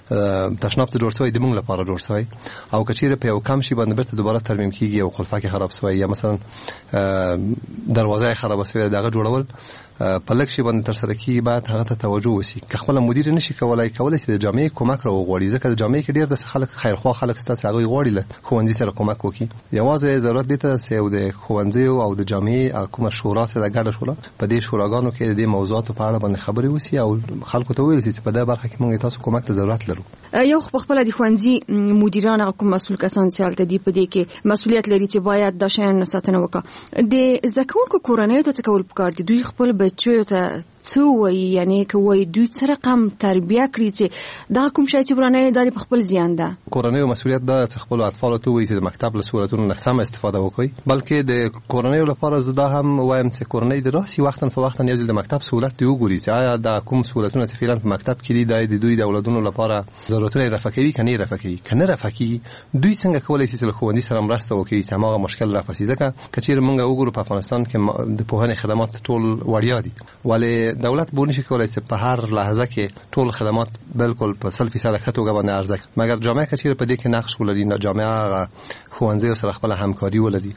تشناب ته جوړ شوی د موږ لپاره جوړ شوی او کچېره په یو کم شي باندې بیرته دوباره ترمیم کیږي او قلفه کې خراب شوی یا مثلا دروازه خراب شوی دغه جوړول په لک شي باندې تر سره کی بعد هغه ته توجه وسی که خپل مدیر نشي کولای چې د جامعې کومک راو غوړي، ځکه د جامعې کې ډیر د خلک خیرخوا خلک ستاسو هغه غوړي له ښوونځي سره کومک وکړي. یوازې ضرورت دی ته چې د ښوونځي او د جامعې کومه شورا سره ګډه شوله په دې شوراګانو کې د موضوعاتو په اړه باندې خبرې وسی او خلکو ته ویل چې په دې برخه کې موږ تاسو کومک ته ضرورت لرو. یو خپل د ښوونځي مدیران او کوم مسؤل کسان چې حالت دي په دې کې مسؤلیت لري چې باید د شین ساتنه وکړي. د ذکرونکو کورنۍ ته کول پکار دي، دوی خپل بچو ته څو وایي، یعنی کوي دوی سره کم تربیه کړی چې دا کوم شی چې ورانه د خپل زیان ده. کورنۍ مسؤلیت ده چې خپل اطفال ته وایي چې د مکتب له سہولتونو نه سم استفاده وکړي، بلکې د کورنۍ لپاره زده هم وایم چې کورنۍ د راسي وختن په وختن یو د مکتب سہولت دی وګوري چې آیا دا کوم سہولتونه چې فعلا په مکتب کې دي د دوی د اولادونو لپاره ضرورتونه رفقوي کني رفقوي دوی څنګه کولای شي چې له ښوونځي سره مرسته وکړي چې هغه مشکل رافسي. ځکه کچیر موږ وګورو په افغانستان کې د پوهنې خدمات ټول وړیا دي، ولی چې دولت به نشي کولای چې په هر لحظه کې ټول خدمات بالکل په 100% ښه توګه باندې عرضه کړي، مګر جامعه کچېره په دې کې نقش ولري، نه جامعه ښوونځیو سره خپل همکاري ولري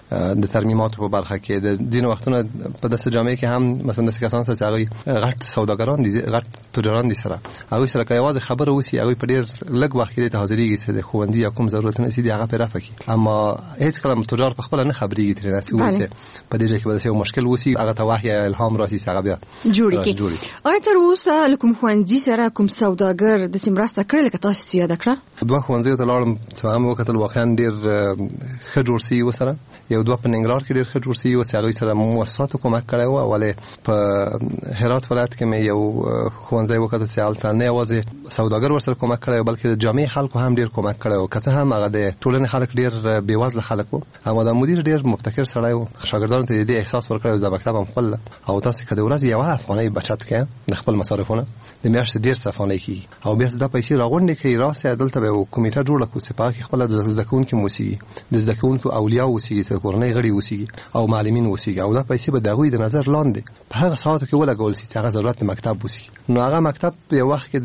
د ترمیماتو په برخه کې. د ځینې وختونه په داسې جامعه کې هم مثلا داسې کسان چې هغوی غټ سوداګران دي، غټ تجاران دي، سره هغوی سره که یوازې خبره وسي هغوی په ډېر لږ وخت کې ته حاضرېږي چې د ښوونځي یا کوم ضرورتونه چې دي هغه پرې رفع کړي. اما هېڅ کله تجار په خپله نه خبرېږي ترې چې وایي په دې ځای کې به داسې یو مشکل وسي، هغه ته وحی یا الهام راسي چې هغه بیا جوړ کړي. آیا تر اوسه له کوم ښوونځي سره کوم سوداګر داسې مرسته کړې لکه تاسو چې یاده کړه؟ 2 ښوونځیو ته لاړم چې هغه مې وکتل واقعا ډېر ښه جوړ سوي و سره. یو 2 په ننګرهار کې ډېر ښه جوړ سوي و چې هغوی سره مؤسساتو کومک کړی و. ولې په هرات ولایت کې مې یو ښوونځی وکتل چې هلته نه یوازې سوداګر ورسره کومک کړی و بلکې د جامعې خلکو هم ډېر کومک کړی و. که څه هم هغه د ټولنې خلک ډېر بېوزله خلک و، اما د مدیر ډېر مبتکر سړی و. شاګردانو ته د دې احساس ورکړی د مکتب هم خپل او تاسو که د ورځې 1 افغانۍ بچت کړئ د خپل مصارفونه د میاشتې 1.5 افغانۍ کېږي او بیا دا پیسې راغونډې کړئ راسئ دلته به یو کمیټه جوړه کړو چې په هغه کې خپله د زده کوونکي موسیقي د زده کوونکو اولیا اوسیږي چې کورنۍ غړي اوسیږي او معلمین اوسیږي او دا پیسې به د هغوی د نظر لاندې په هغه ساعتو کې ولګول شي چې هغه ضرورت د مکتب اوسیږي. نو هغه مکتب په یو وخت کې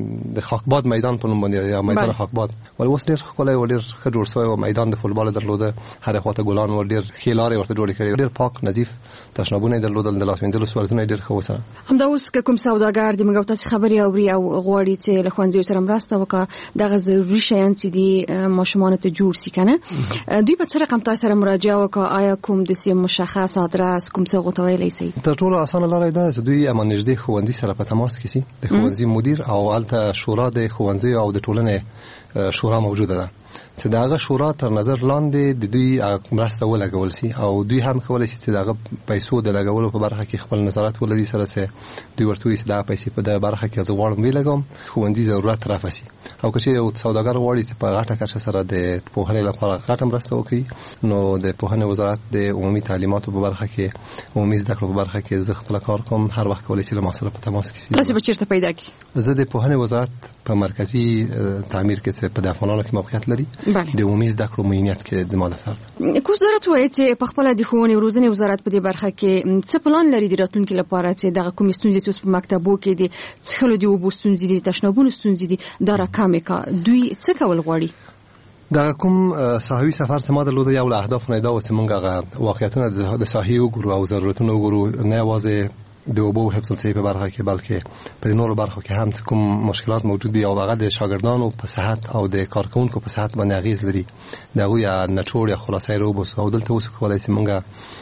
د خاکباد میدان په نوم باندې یا میدان خاکباد ول اوس ډېر ښکلی او ډېر ښه جوړ شوی و. میدان د فوټبال درلوده، هرې خواته ګلان و، ډېر ښې لارې ورته جوړې کړې، ډېر پاک نظیف تشنابونه یې درلودل، د لاس مینځلو سهولتونه یې ډېر ښه و سره. همدا اوس که کوم سوداګر د موږ تاسې خبرې اوري او غواړي چې له ښوونځیو سره مرسته وکړي دغه ضروري شیان چې دي ماشومانو ته جوړ سي که نه، دوی به څه رقم تاسو سره مراجعه وکړي؟ آیا کوم داسې مشخص ادرس کوم څه غوته ویلی سئ؟ تر ټولو اسانه لاره دا ده چې دوی اما نږدې ښوونځي سره په تماس کې سي، د ښوونځي مدیر او هلته شورا د ښوونځي او د ټولنې شورا موجوده ده چې دغه شورا تر نظر لاندې د دوی مرسته ولګول سي او دوی هم کولی شي چې دغه پیسو د لګولو په برخه کې خپل نظارت ولري سره چې دوی ورته وایي چې دا پیسې په دغه برخه کې زه غواړم ویلګم ښوونځي ضرورت رفع سي. او که چېرې یو سوداګر غواړي چې په غټه کچه سره د پوهنې لپاره غټه مرسته وکړي نو د پوهنې وزارت د عمومي تعلیماتو په برخه کې عمومي زده کړو په برخه کې زه خپله کار کوم، هر وخت کولی شي له ما سره په تماس کې سي. تاسې به چېرته پیدا کړي؟ زه د پوهنې وزارت په مرکزي تعمیر کې چې په د افغانانو کې موقعیت لري د عمومي زده کړو معینیت کې د ما دفتر ده. کوم ضرورت وایي چې په خپله د ښوونې او روزنې وزارت په دې برخه کې څه پلان لري د راتلونکي لپاره چې دغه کومې ستونزې چې اوس په مکتبو کې دي څښلو د اوبو ستونزې دي تشنابونو ستونزې دي دا راکمې کړه، دوی څه کول غواړي؟ دغه کوم ساحوي سفر چې ما درلوده یو له اهدافو نه دا و چې موږ هغه واقعیتونه د ساحې وګورو او ضرورتونه وګورو، نه یوازې د اوبو او حفظ الصحې په برخه کې بلکې په نورو برخو کې هم کوم مشکلات موجود دي او هغه د شاګردانو په صحت او د کارکونکو په صحت باندې اغیز لري د هغوی نچوړ یا خلاصې راوباسو. او دلته اوس کولی شي موږ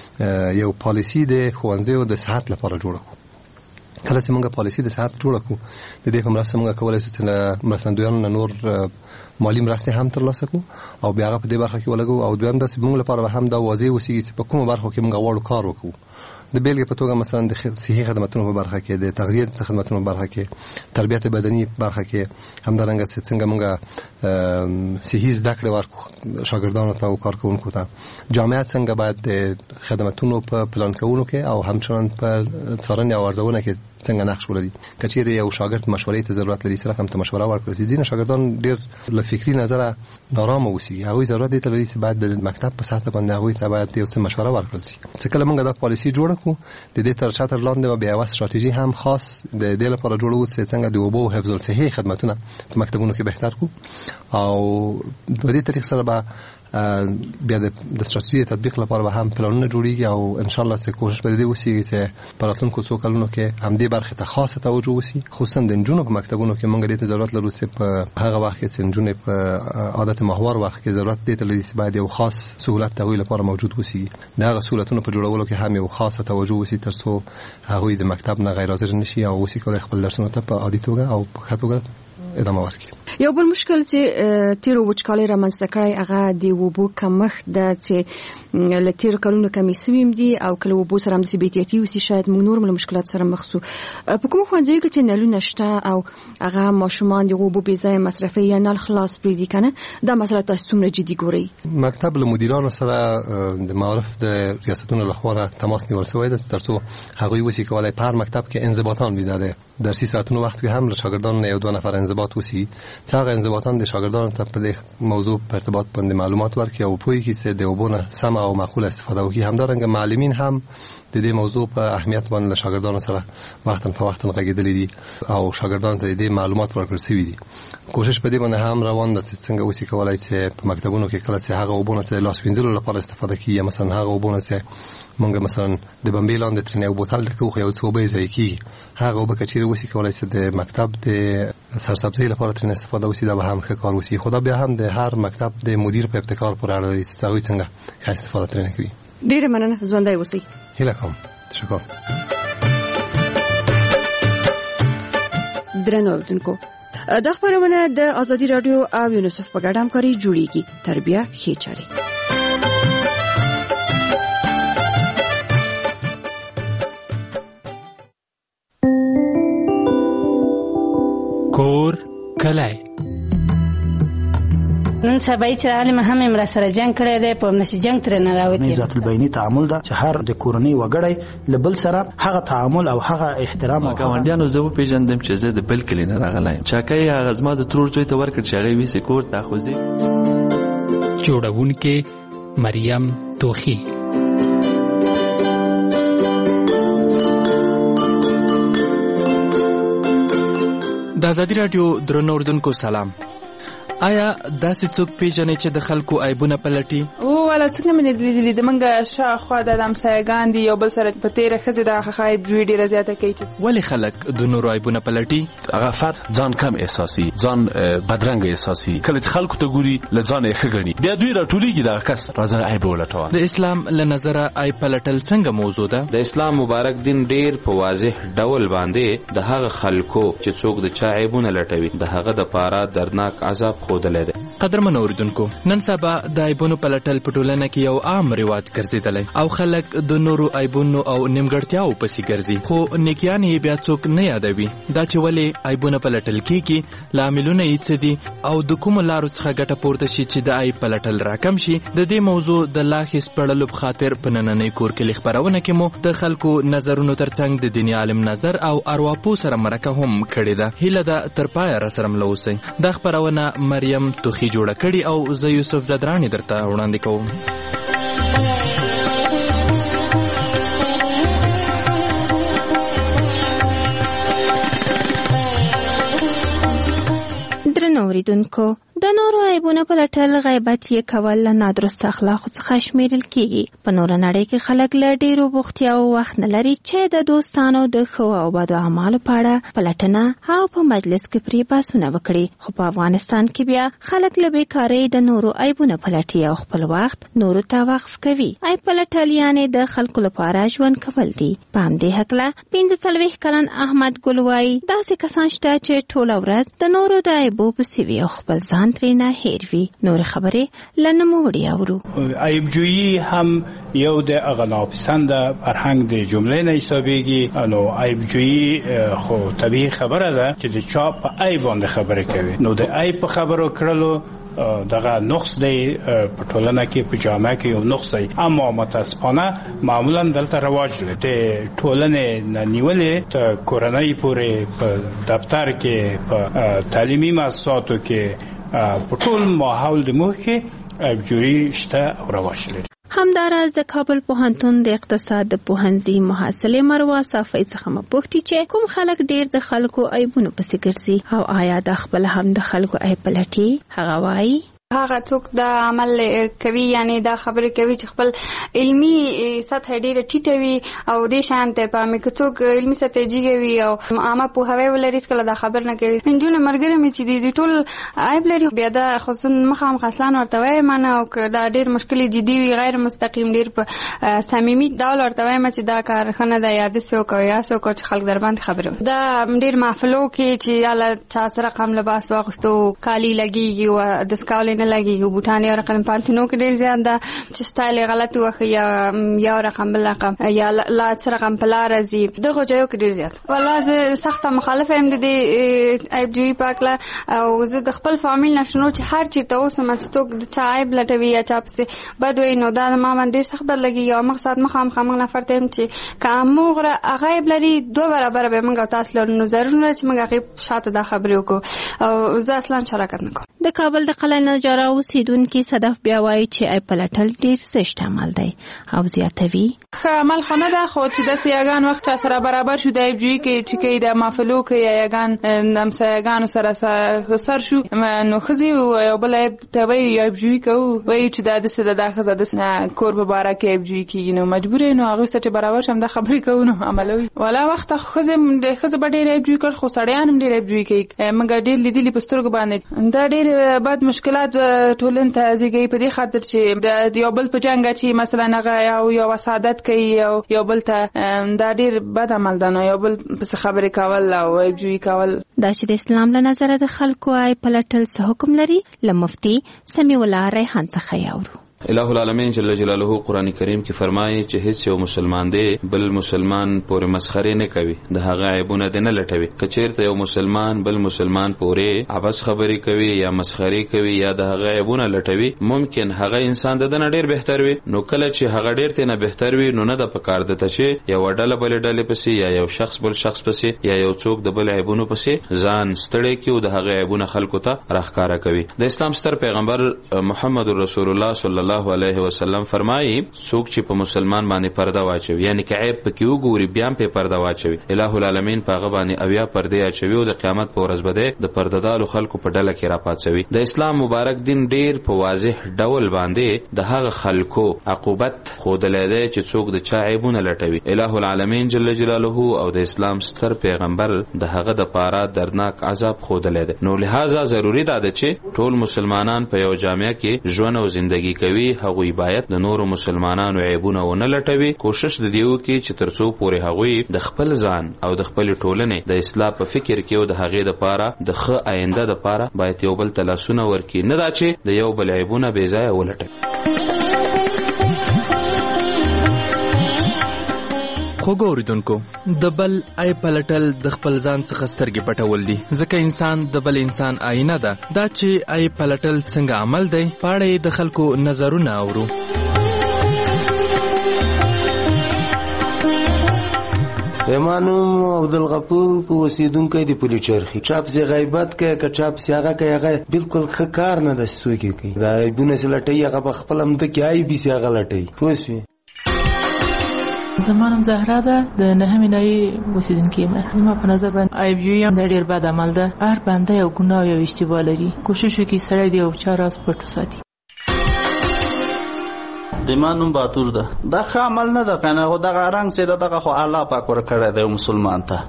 یو پالیسي د ښوونځیو د صحت لپاره جوړه کړو. کله چې موږ پالیسي د صحت جوړه کړو د دې په مرسته موږ کولی شو چې له مرستندویانو نه نور مالي مرستې هم ترلاسه کړو او بیا هغه په دې برخه کې ولګو. او دویم داسې موږ لپاره به هم دا واضح وسیږي چې په کومو برخو کې موږ غواړو کار وکړو. د بیلګې په توګه مثلا د صحي خدماتونو په برخه کې، د تغذیه خدماتونو په برخه کې، تربیت بدني په برخه کې، همدارنګه څنګه موږ صحي زده کړې ورکړو شاګردانو ته او کارکوونکو ته، جامعیت څنګه باید د خدماتونو په پلان کولو کې او همچنان په څارنې او ارزونه کې څنګه نقش ولري. که چېرې یو شاګرد مشورې ته ضرورت لري سره هم ته مشوره ورکړل شي. ځینې شاګردان ډېر له فکري نظره نارامه اوسي، هغوی ضرورت دې ته لري چې باید د مکتب په سطحه باندې هغوی ته باید یو څه مشوره ورکړل شي. چې کله موږ دا پالیسي جوړه کړو د دې تر چتر لاندې به بیا یوه ستراتیژي هم خاص د دې لپاره جوړو چې څنګه د اوبو او حفظ الصحې خدمتونه په مکتبونو کې بهتر کړو او په دې طریق سره به بیا د ستراتیژي تطبیق لپاره به هم پلانونه جوړیږي او ان شاء الله چې کوشش به دې وشي چې په راتلونکو څو کلونو کې همدې برخې ته خاصه توجه وشي، خصوصا د نجونو په مکتبونو کې موږ دې ته ضرورت لرو چې په هغه وخت کې چې نجونې په عادت محور وخت کې ضرورت دې ته لري چې باید یو خاص سهولت د هغوی لپاره موجود وشي. د هغه سهولتونو په جوړولو کې هم یو خاصه توجه وشي تر څو هغوی د مکتب نه غیر حاضر نشي او وشي کولی خپل درسونو ته په عادي توګه او په ښه توګه ادامه ورکړي. یو بل مشکل چې تیرو وچکالۍ رامنځته کړی هغه د اوبو کمښت ده چې له تیرو کلونو کمې سوي دي او کله اوبو سره همداسې بې احتیاطي وسي شاید موږ نور له مشکلاتو سره مخ سو. په کومو ښوونځیو کې چې نلونه شته او هغه ماشومان د اوبو بې ځایه مصرفوي یا نل خلاص پرېږدي که نه، دا مسله تاسو څومره جدي ګورئ؟ مکتب له مدیرانو سره د معارف د ریاستونو لخوا تماس نیول شوی ده تر څو هغوی وشي کولی په هر مکتب کې انضباطان وي. د درسي ساعتونو وخت کې هم له شاګردانو نه یو دوه نفر انضباط وشي چې هغه انضباطاً د شاګردانو ته په دې موضوع په ارتباط باندې معلومات ورکړي او پوهیږي چې د اوبو نه سمه او معقوله استفاده وکړي. همدارنګه معلمین هم د دې موضوع په اهمیت باندې له شاګردانو سره وختاً په وختاً غږېدلي دي او شاګردانو ته د دې معلومات ورکړل شوي دي. کوشش په دې باندې هم روان ده چې څنګه اوسې کولای چې په مکتبونو کې کله چې هغه اوبو نه چې لاس وینځلو لپاره استفاده کیږي، مثلا هغه اوبو نه چې مونږ مثلا د بمبې لاندې ترې یو بوتل ډکوو خو یو څه اوبه یې ضایع کیږي، هغه اوبه که چیرې اوسې کولای چې د مکتب د سرسبزۍ لپاره ترې استفاده وسي، دا به هم ښه کار وسي. خو دا بیا هم د هر مکتب د مدیر په ابتکار پورې اړه لري چې هغوی څنګه ښه استفاده ترې کوي. ډېره مننه، ژوندی اوسئ. هیله کوم. تشکر. درنو اوریدونکو، دا خبرونه د ازادي رادیو او یونیسف په ګډه همکاري جوړیږي. تربیه ښې چارې. کور کلی نن سبا چې عالم هم امر سره جنگ کړی دی، په نشي جنگ تر نه راوتی. ذات البینی تعامل دا چې هر د کورنۍ وګړی لبل سره هغه تعامل او هغه احترام او ګاونډیانو زه پیژندم چې زه د بل کلی نه راغلی چاکای هغه زما د ترور زوی ته ورکړ چې هغه ویسې کور ته خوځي. جوړونکې مریم توخی. د ازادي رادیو درنو اوریدونکو سلام. آیا داسې څوک پیژنې چې د خلکو عیبونه پلټي؟ والا څنګه مې لیدلي د منګه شاخوا د همسایګان دي یو بل سره په تیره ښځې د هغه عیب جوړي ډېره زیاته کوي. ولې خلک د نورو عیبونه پلټي؟ هغه فرد ځان کم احساسي، ځان بدرنګه احساسي، کله چې خلکو ته ګوري له ځانه یې ښه ګڼي، بیا دوی راټولېږي دغه کس راځه عیب ولټوه. د اسلام له نظره عیب پلټل څنګه موضوع ده؟ د اسلام مبارک دین ډېر په واضح ډول باندې د هغه خلکو چې څوک د چا عیبونه لټوي د هغه دپاره دردناک عذاب ښودلی دی. قدرمنو اوریدونکو، نن سبا د عیبونو پلټل په ټولنه کې یو عام رواج ګرځېدلی او خلک د نورو عیبونو او نیمګړتیاو پسې ګرځي، خو نیکیان یې بیا څوک نه یادوي. دا چې ولې عیبونه پلټل کیږي، لاملونه یې څه دي او د کومو لارو څخه ګټه پورته شي چې د عیب پلټل راکم شي، د دې موضوع د لا ښې سپړلو په خاطر په نننۍ کور کلي خپرونه کې مو د خلکو نظرونو ترڅنګ د دیني عالم نظر او ارواپوه سره مرکه هم کړې ده. هیله ده تر پایه راسره مله اوسئ. دا خپرونه مریم توخی جوړه کړې او زه یوسف زدرانی درته وړاندې کوم. درنو اوریدونکو، د نورو عیبونه پلټل غیبت یې کول له نادرست اخلاقو څخه شمیرل کیږي. په نوره نړۍ کې خلک له ډېرو بوختیاو وخت نه لري چې د دوستانو د ښو او بدو اعمالو په اړه پلټنه او په مجلس کې پرې بحثونه وکړي. خو په افغانستان کې بیا خلک له بېکارۍ د نورو عیبونه پلټي او خپل وخت نورو ته وقف کوي. عیب پلټل یعنې د خلکو لپاره ژوند کول دي. په همدې هکله 45 کلن احمد ګل وایي داسې کسان شته چې ټوله ورځ د نورو د عیبو پسې وي او خپل ځان ترې نه هیر وي. نور خبرې له نوموړي اورو. عیبجویي هم یو د هغه ناپسنده فرهنګ د جملې نه حسابېږي. نو عیبجویي خو طبیعي خبره ده چې د چا په عیب باندې خبرې کوي. نو د عیب په خبرو کړلو دغه نقص دی په ټولنه کې په جامعه کې یو نقص دی، اما متاسفانه معمولا دلته رواج لري د ټولنې نه نیولې ته کورنۍ پورې په دفتر کې په تعلیمي مؤسساتو کې په ټول ماحول د موږ کې عیبجویي شته او رواج لري. همداراز د کابل پوهنتون د اقتصاد د پوهنځي محصلې مروه صافی څخه مپوښتي چې کوم خلک ډیر د خلکو عیبونو پسې ګرځي او آیا د خپل هم د خلکو عیب پلټي. هغه وایي هغه څوک دا عمل کوي یعنی دا خبرې کوي چې خپل علمی سطح ډیره ټیټه وي او دې شان ته پامې که څوک علمی سطح جګه وي او عامه پوهاوی ولري کله دا خبر نه کوي. نجونه مرګره مې چې دي ټول عیب لري بیا دا خصوصا مخام خاصلان ورته وایي مانه او دا ډیر مشکل جدي وي غیر مستقیم ډیر په صمیمي ډول ورته وایي چې دا کار خنه د یاد سو کوي یا سو کو چې خلک در باندې خبره دا ډیر محفلو کې چې یاله چا سره قام لباس واغستو کالی لګيږي او د سکاولې نه لګي بوټان یو رقم پانتینو کې ډیر زیات ده چې سټایل غلط وخی یا یو رقم بل رقم یا لا رقم په لار زی دغه ځایو کې ډیر زیات والله زه سخت مخالف یم د دې عیب جوړی پاکله او زه د خپل فامیل نشنو چې هر چیرته اوس مڅتوک د چا عیب لټوي یا چا پسې بدوي نو دا ما باندې ډیر سخت لګي یو مقصد مخام خامنګ نفر ته چې کومغه غیب لري دوه برابر به موږ تاسو له نظرونو چې موږ غیب شاته دا خبرې وکړو او زه اصلا شراکت نکوم. د کابل د قلعه نجاره اوسیدونکي صدف بیا وایي چې ای پلټل ډیر سشت عمل دی او زیاتوي ښه عمل خو نه ده خو چې داسې یاګان وخت چا سره برابر شو د ایبجوي کې چې کوي د مافلو کې یا یاګان همسایګانو سره سر شو نو ښځې یو بل عیب ته وایي یا ایبجوي کوو وایي چې دا داسې ده دا ښځه داسې کور په باره کې ایبجوي کېږي نو مجبور یې نو هغوی سره چې برابر شم دا خبرې کوو نو عملوي والا وخته ښځې به ډېر ایبجوي کړ خو سړیان هم ډېر ایبجوي کوي موږ ډېر لیدلي په سترګو باندې دا ډېر بد مشکلات ټولنې ته زیږوي په دې خاطر چې د یو بل په جنګ چې مثلا هغه یو وسادت کوي یو بل ته دا ډېر بد عمل ده نو یو بل پسې خبرې کول او ایبجوي کول دا چې د اسلام له نظره د خلکو ای پلټل څه حکم لري له مفتي سمیع الله ریحان څخه یاورو. الہ العالمین جل جلاله قرآن کریم کې فرمایي چې هیڅ یو مسلمان دی بل مسلمان پورې مسخره نه کوي د هغه عیبونه نه لټوي کچېرته یو مسلمان بل مسلمان پورې عبث خبرې کوي یا مسخره کوي یا د هغه عیبونه لټوي ممکن هغه انسان دنه ډیر بهتر وي نو کله چې هغه ډیر ته نه بهتر وي نو نه د پکار دته چې یو ډله بل ډله پسې یا یو شخص بل شخص پسې یا یو څوک د بل عیبونو پسې ځان ستړی کیو د هغه عیبونه خلکو ته راخکاره کوي. د اسلام ستر پیغمبر محمد رسول الله صلی الله علیه وسلم فرمایي څوک چې په مسلمان باندې پرده واچوي یعنی که عیب پکې وګوري بیا په پرده واچوي الہ العالمین په هغه باندې اویا پرده اچوي او د قیامت په ورځ به د پردهدارو خلکو په ډله کې راپاتوي. د اسلام مبارک دین ډیر په واضح ډول باندې د هغه خلکو عقوبت خودلې ده چې څوک د چا عیبونه لټوي. الہ العالمین جل جلاله او د اسلام ستر پیغمبر د هغه د پاره دردناک عذاب خودلې ده نو لہذا ضروری ده چې ټول مسلمانان په یو جامعه کې ژوند او زندگی کوي هغوی باید د نورو مسلمانانو عیبونه ونه لټوي کوشش د دیو کې چې ترڅو پورې هغوی د خپل ځان او د خپل ټولنې د اصلاح په فکر کې او د هغې د پاره د ښه آینده د پاره باید یو بل ته لاسونه ورکړي نه دا چې د یو بل عیبونه بې ځایه ولټوي. خوږو اوریدونکو د بل ای پلټل د خپل ځان څخه سترګې پټول دي ځکه انسان د بل انسان آینه ده دا چې ای پلټل څنګه عمل دی پاړې د خلکو نظرونه اورو. ایمانم عبدالغفور په وسیدونکو دی پولیس چرخي چاپ زی غیبت کوي که چاپ سیاغه کوي هغه بالکل ښه کار نه د سوګي کوي دا ایبونه سلټي هغه خپل هم د کی ای بي سیاغه لټي پوسوي. زمانم زهرا ده د نهمې نایي اوسیدونکې یم ما په نظر باندې ایبجوي هم د ډېر بد عمل ده هر بنده یو ګناه یو اشتباه لري کوشش وکړي سړی د یو چا راز پټ وساتي. د ایمانم باتور ده دا ښه عمل نه ده کنه خو دغه رنګ سي دغه خو الله پاک ورکړی دی مسلمان ته.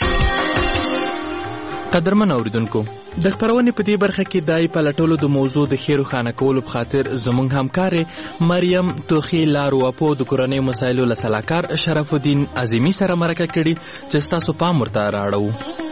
قدرمن اوریدونکو د خبرونې په دې برخه کې دای پلټولو د موضوع د خیر خانه کولو په خاطر زموږ همکار مریم توخی لاروپو د کورنۍ مسایلو له سلاکار شرف الدین عظیمی سره مرکه کړي چې تاسو پام ورته راړو.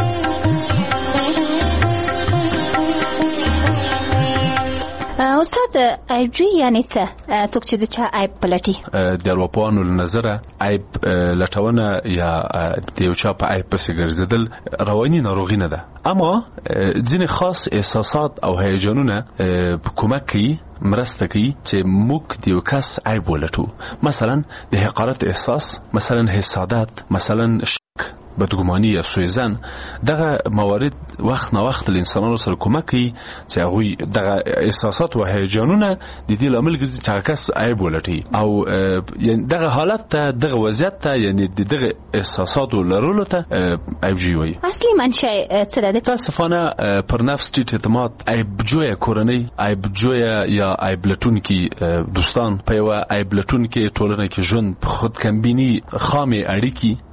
استاد ایبجوي یعنی څه څوک چې د چا عیب پلټي د اروپانو له نظره عیب لټونه یا د یو چا په عیب پسې ګرځېدل رواني ناروغي نه ده اما ځینې خاص احساسات او هیجانونه کومک کوي مرسته کوي چې موږ د یو کس عیب ولټو مثلا د حقارت احساس مثلا حسادت مثلا شک بدګماني یا سوء دغه موارد وخت نه وخت له انسانانو سره کومک کوي چې هغه دغه احساسات او هیجانونه د دې لامل ګرځي چې کس عیب ولټي او یعنی دغه حالت ته دغه وضعیت ته یعنی دغه احساسات لرلو ته عیب جوړي. اصلي منشأ څه ده؟ تاسفانه پر نفس ټیټ اعتماد عیب جوړه کورنۍ عیب جوړه یا عیب لټونکي دوستان په یو عیب لټونکي ټولنه کې ژوند خود کمبینی خامې اړیکې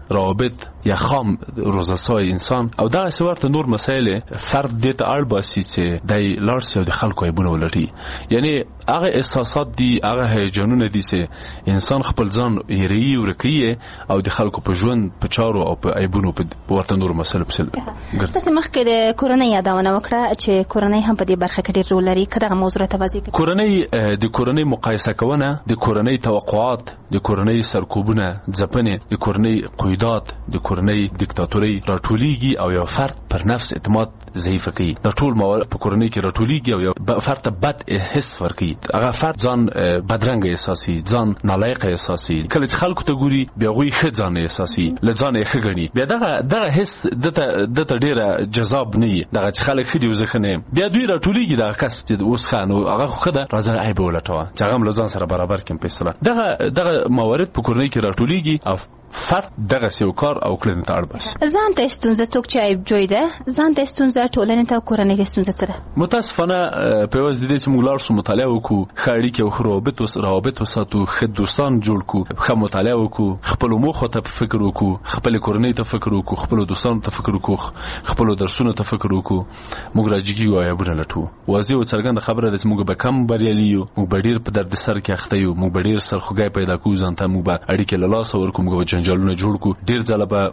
روابط یا خام روزسای انسان او دا سورته نور مسایل فرد دې ته اړ باسي چې دای لارس او د خلکو ایبونه ولټي یعنی هغه احساسات دي هغه هیجانونه دي چې انسان خپل ځان یری ورکیه او د خلکو په ژوند په چارو او په ایبونو په ورته نور مسایل په ګرځي. تاسو مخکې د کورنۍ یادونه وکړه چې کورنۍ هم په دې برخه کې ډېر رول لري. کله موضوع ته واضح کړئ د کورنۍ مقایسه کوونه د کورنۍ توقعات د کورنۍ سرکوبونه ځپنې د کورنۍ قیودات د کورنۍ دیکتاتوري راټولېږي او یو فرد پر نفس اعتماد ضعیف کوي. د ټول موارد په کورنۍ کې راټولېږي او یو فرد ته بد حس ورکوي. هغه فرد ځان بدرنګ احساسي ځان نالایق احساسي کله چې خلکو ته ګوري بیا غوي ښه ځان احساسي لځان یې ښه ګڼي بیا دغه حس دته ډیره جذاب نه وي دغه چې خلک ښه دي وزخنه بیا دوی راټولېږي دغه کس چې اوس خانو هغه خو ده راځه عیب ولټوه چې هغه لځان سره برابر کم پیسره دغه موارد په کورنۍ کې راټولېږي او فرد دغه سیو کار او کړنې ته اړ بس ځان ته ستونزه څوک چې عیب جوړ ده ځان ته ستونزه ټولنې ته کورنۍ ته ستونزه سره متاسفانه په وځ د دې چې موږ لارسو مطالعه وکړو خاړي کې او روابط وساتو خد دوستان جوړ کو خو مطالعه وکړو خپل موخه ته فکر وکړو خپل کورنۍ ته فکر وکړو خپل دوستانو ته فکر وکړو خپل درسونو ته فکر وکړو موږ راځي او یا بل لټو واضح او څرګند خبره ده چې موږ به کم بریالي یو موږ به ډیر په درد سر کې اخته یو موږ به ډیر سرخوږی پیدا کوو ځان ته موږ به اړیکې له لاس ورکو موږ به جنجالونه جوړ کو ډیر ځله به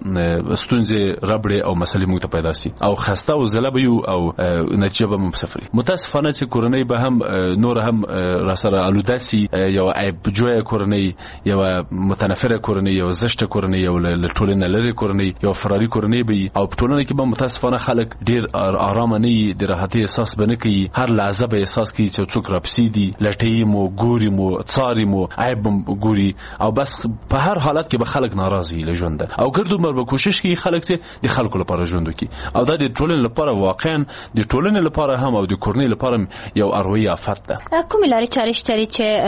ستونزې ربړې او مسلې موږ ته پیدا سي او خسته او زله به یو او نتیجه به مصفري. متاسفانه چې کورنۍ به هم نور هم را سره الوداسي یو عیب جوړه کورنۍ یو متنفره کورنۍ یو زشت کورنۍ یو لټولنه لري کورنۍ یو فراری کورنۍ به او په ټولنه کې به متاسفانه خلک ډیر آرام نه د راحتي احساس بنه کوي هر لحظه به احساس کوي چې څوک راپسي دي لټي مو ګوري مو څاري مو عیب ګوري او بس په هر حالت کې به خلک ناراضي ژوند او ګردو مر به کوشش کوي خلک چې د خلکو لپاره ژوند وکړي او دا د ټولنې لپاره واقعا د ټولنې لپاره هم او د کورنۍ لپاره یو اروي آفت ده. کومې لارې چارې شته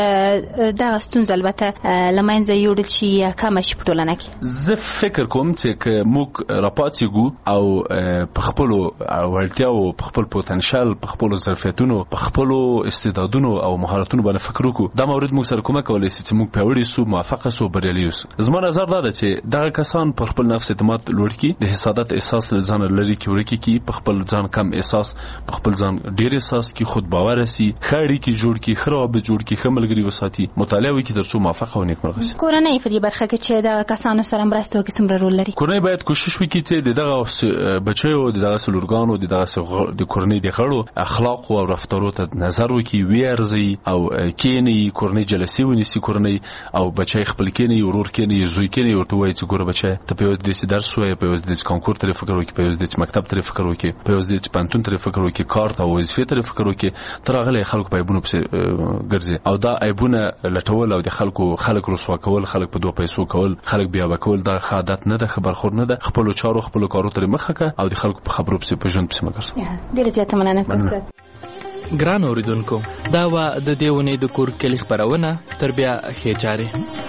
چې دا ستونزه البته لمنځه یوړل شي یا کم شي په ټولنه کې؟ زه فکر کوم چې موږ راپاتېږو او په خپل وړتیاو په خپل پوتنشل په خپل ظرفیتونو په خپل استعدادونو او مهارتونو باندې فکر وکړو دا مورد موږ سره کومه کولای شي چې موږ پیوړی سو موفق سو بریالي سو. زما نظر دا ده چې دا کسان پر خپل نفس اعتماد لوړ کی د حسادت احساس ځان لري کی ورکی کی په خپل ځان کم احساس په خپل ځان ډیر احساس کی خود باور سي خړی کی جوړ کی خراب جوړ کی خملګری وساتي مطالعه وکي درڅو موفق او نیکمرغه شي. کورنۍ په دې برخه کې چې دا کسانو سره مرسته وکړي څومره رول لري؟ کورنۍ باید کوشش وکړي چې دغه بچیو دغه سلورګانو دغه د کورنۍ د غړو اخلاق او رفتارو ته نظر وکړي ویرزي او کینی کورنۍ جلسي ونیسي کورنۍ او بچی خپل کینی ورور کینی زوی کینی ورته وایي چې ګوره بچی ته په دې چې درس وایي په دې چې کانکور ته فکر وکړي په دې چې مکتب ته فکر وکړي په دې چې پانتون ته فکر وکړي کار ته وظیفه ته فکر وکړي تر هغه خلکو په ایبونو ګرځي او دا ایبونه لټول او د خلک رسوا کول خلک په دوه پیسو کول خلک بیا وکول دا عادت نه ده خبر خور نه ده خپل چارو خپل کارو تر مخه او د خلکو په خبرو په ژوند په مګرځي. ډیره زیاته مننه کوم ګران اوریدونکو دا و د دیونې د کور کلی خبرونه تر بیا ښه جاري.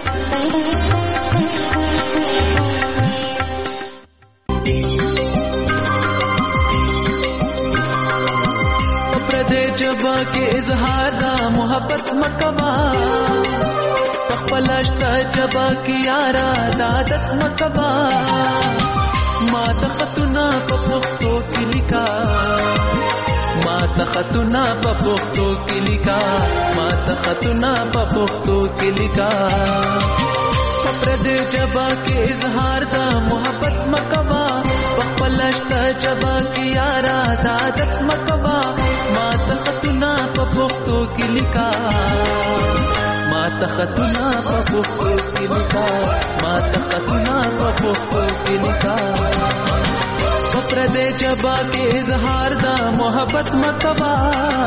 जबा के इजहार दा मोहब्बत मकबा तखपलश्ता जबा की यारा दादत मकबा ما تختنا په پښتو کې لیکا ما تختنا په پښتو کې لیکا ما تختنا په پښتو کې لیکا پر دې جبا کې اظهار دا محبت مکوا خپلشت جبا کې یارا عادت مکوا ما تختنا په پښتو کې لیکا ما تختنا په پښتو کې لیکا ما تختنا په پښتو کې لیکا پر دې جبا کې اظهار دا محبت مکوا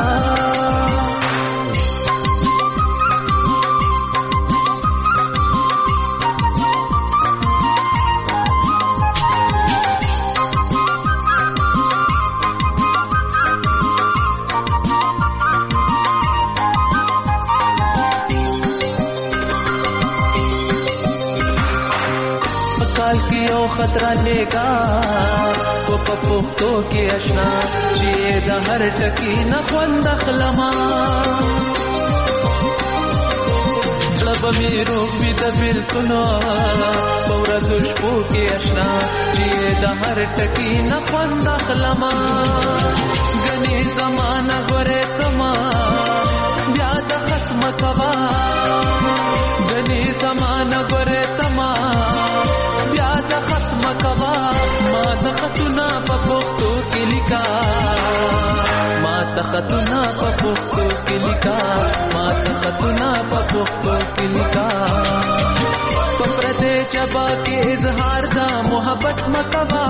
خطرہ لےگا وہ پختو کے اشنا چیئے دا ہر ٹکی نخوند اخلما جب مې روغ وي د بیلتونو په ورځو شپو کې اشنا چې د هر ټکي نه خوند اخلما ګنې زمانه ګورې تما بیا د خصم کوا ګنې زمانه ګورې تما بیا د خصم کوا ما د خطونه په پښتو کې لیکا ما د خطونه په پښتو کې لیکا ما د خطونه په پښتو کې لیکا په پردې جبا کې اظهار دا محبت مکوا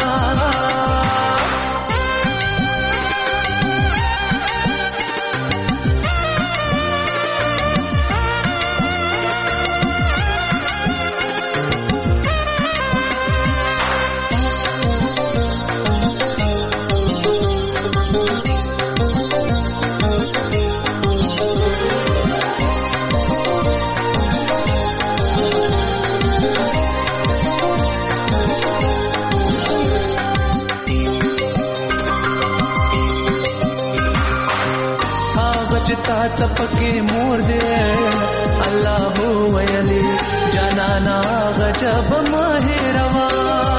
تا تپکے مور دے اللہ ہو ویلی جانانا غجب ماہروا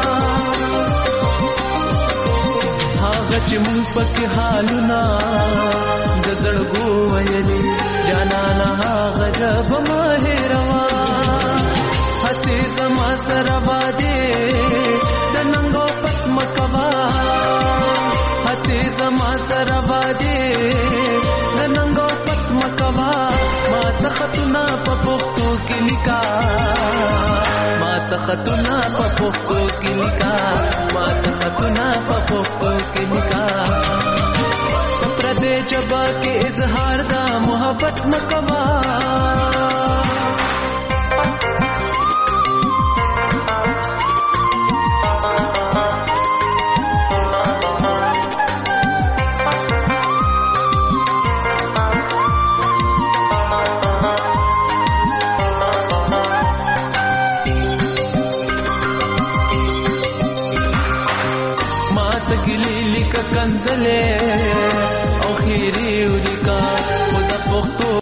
غچ مون پک حالنا گزړګو ویلی جانانا غجب ماهروا حسې زما سره باندې د ننګو پس مکوا حسې زما سره باندې د ننګو پس مکوا ما تختنا په پښتو کې لیکا ما تختنا په پښتو کې لیکا ما تختنا په پښتو کې لیکا پردې جبا کې اظهار دا محبت مکوا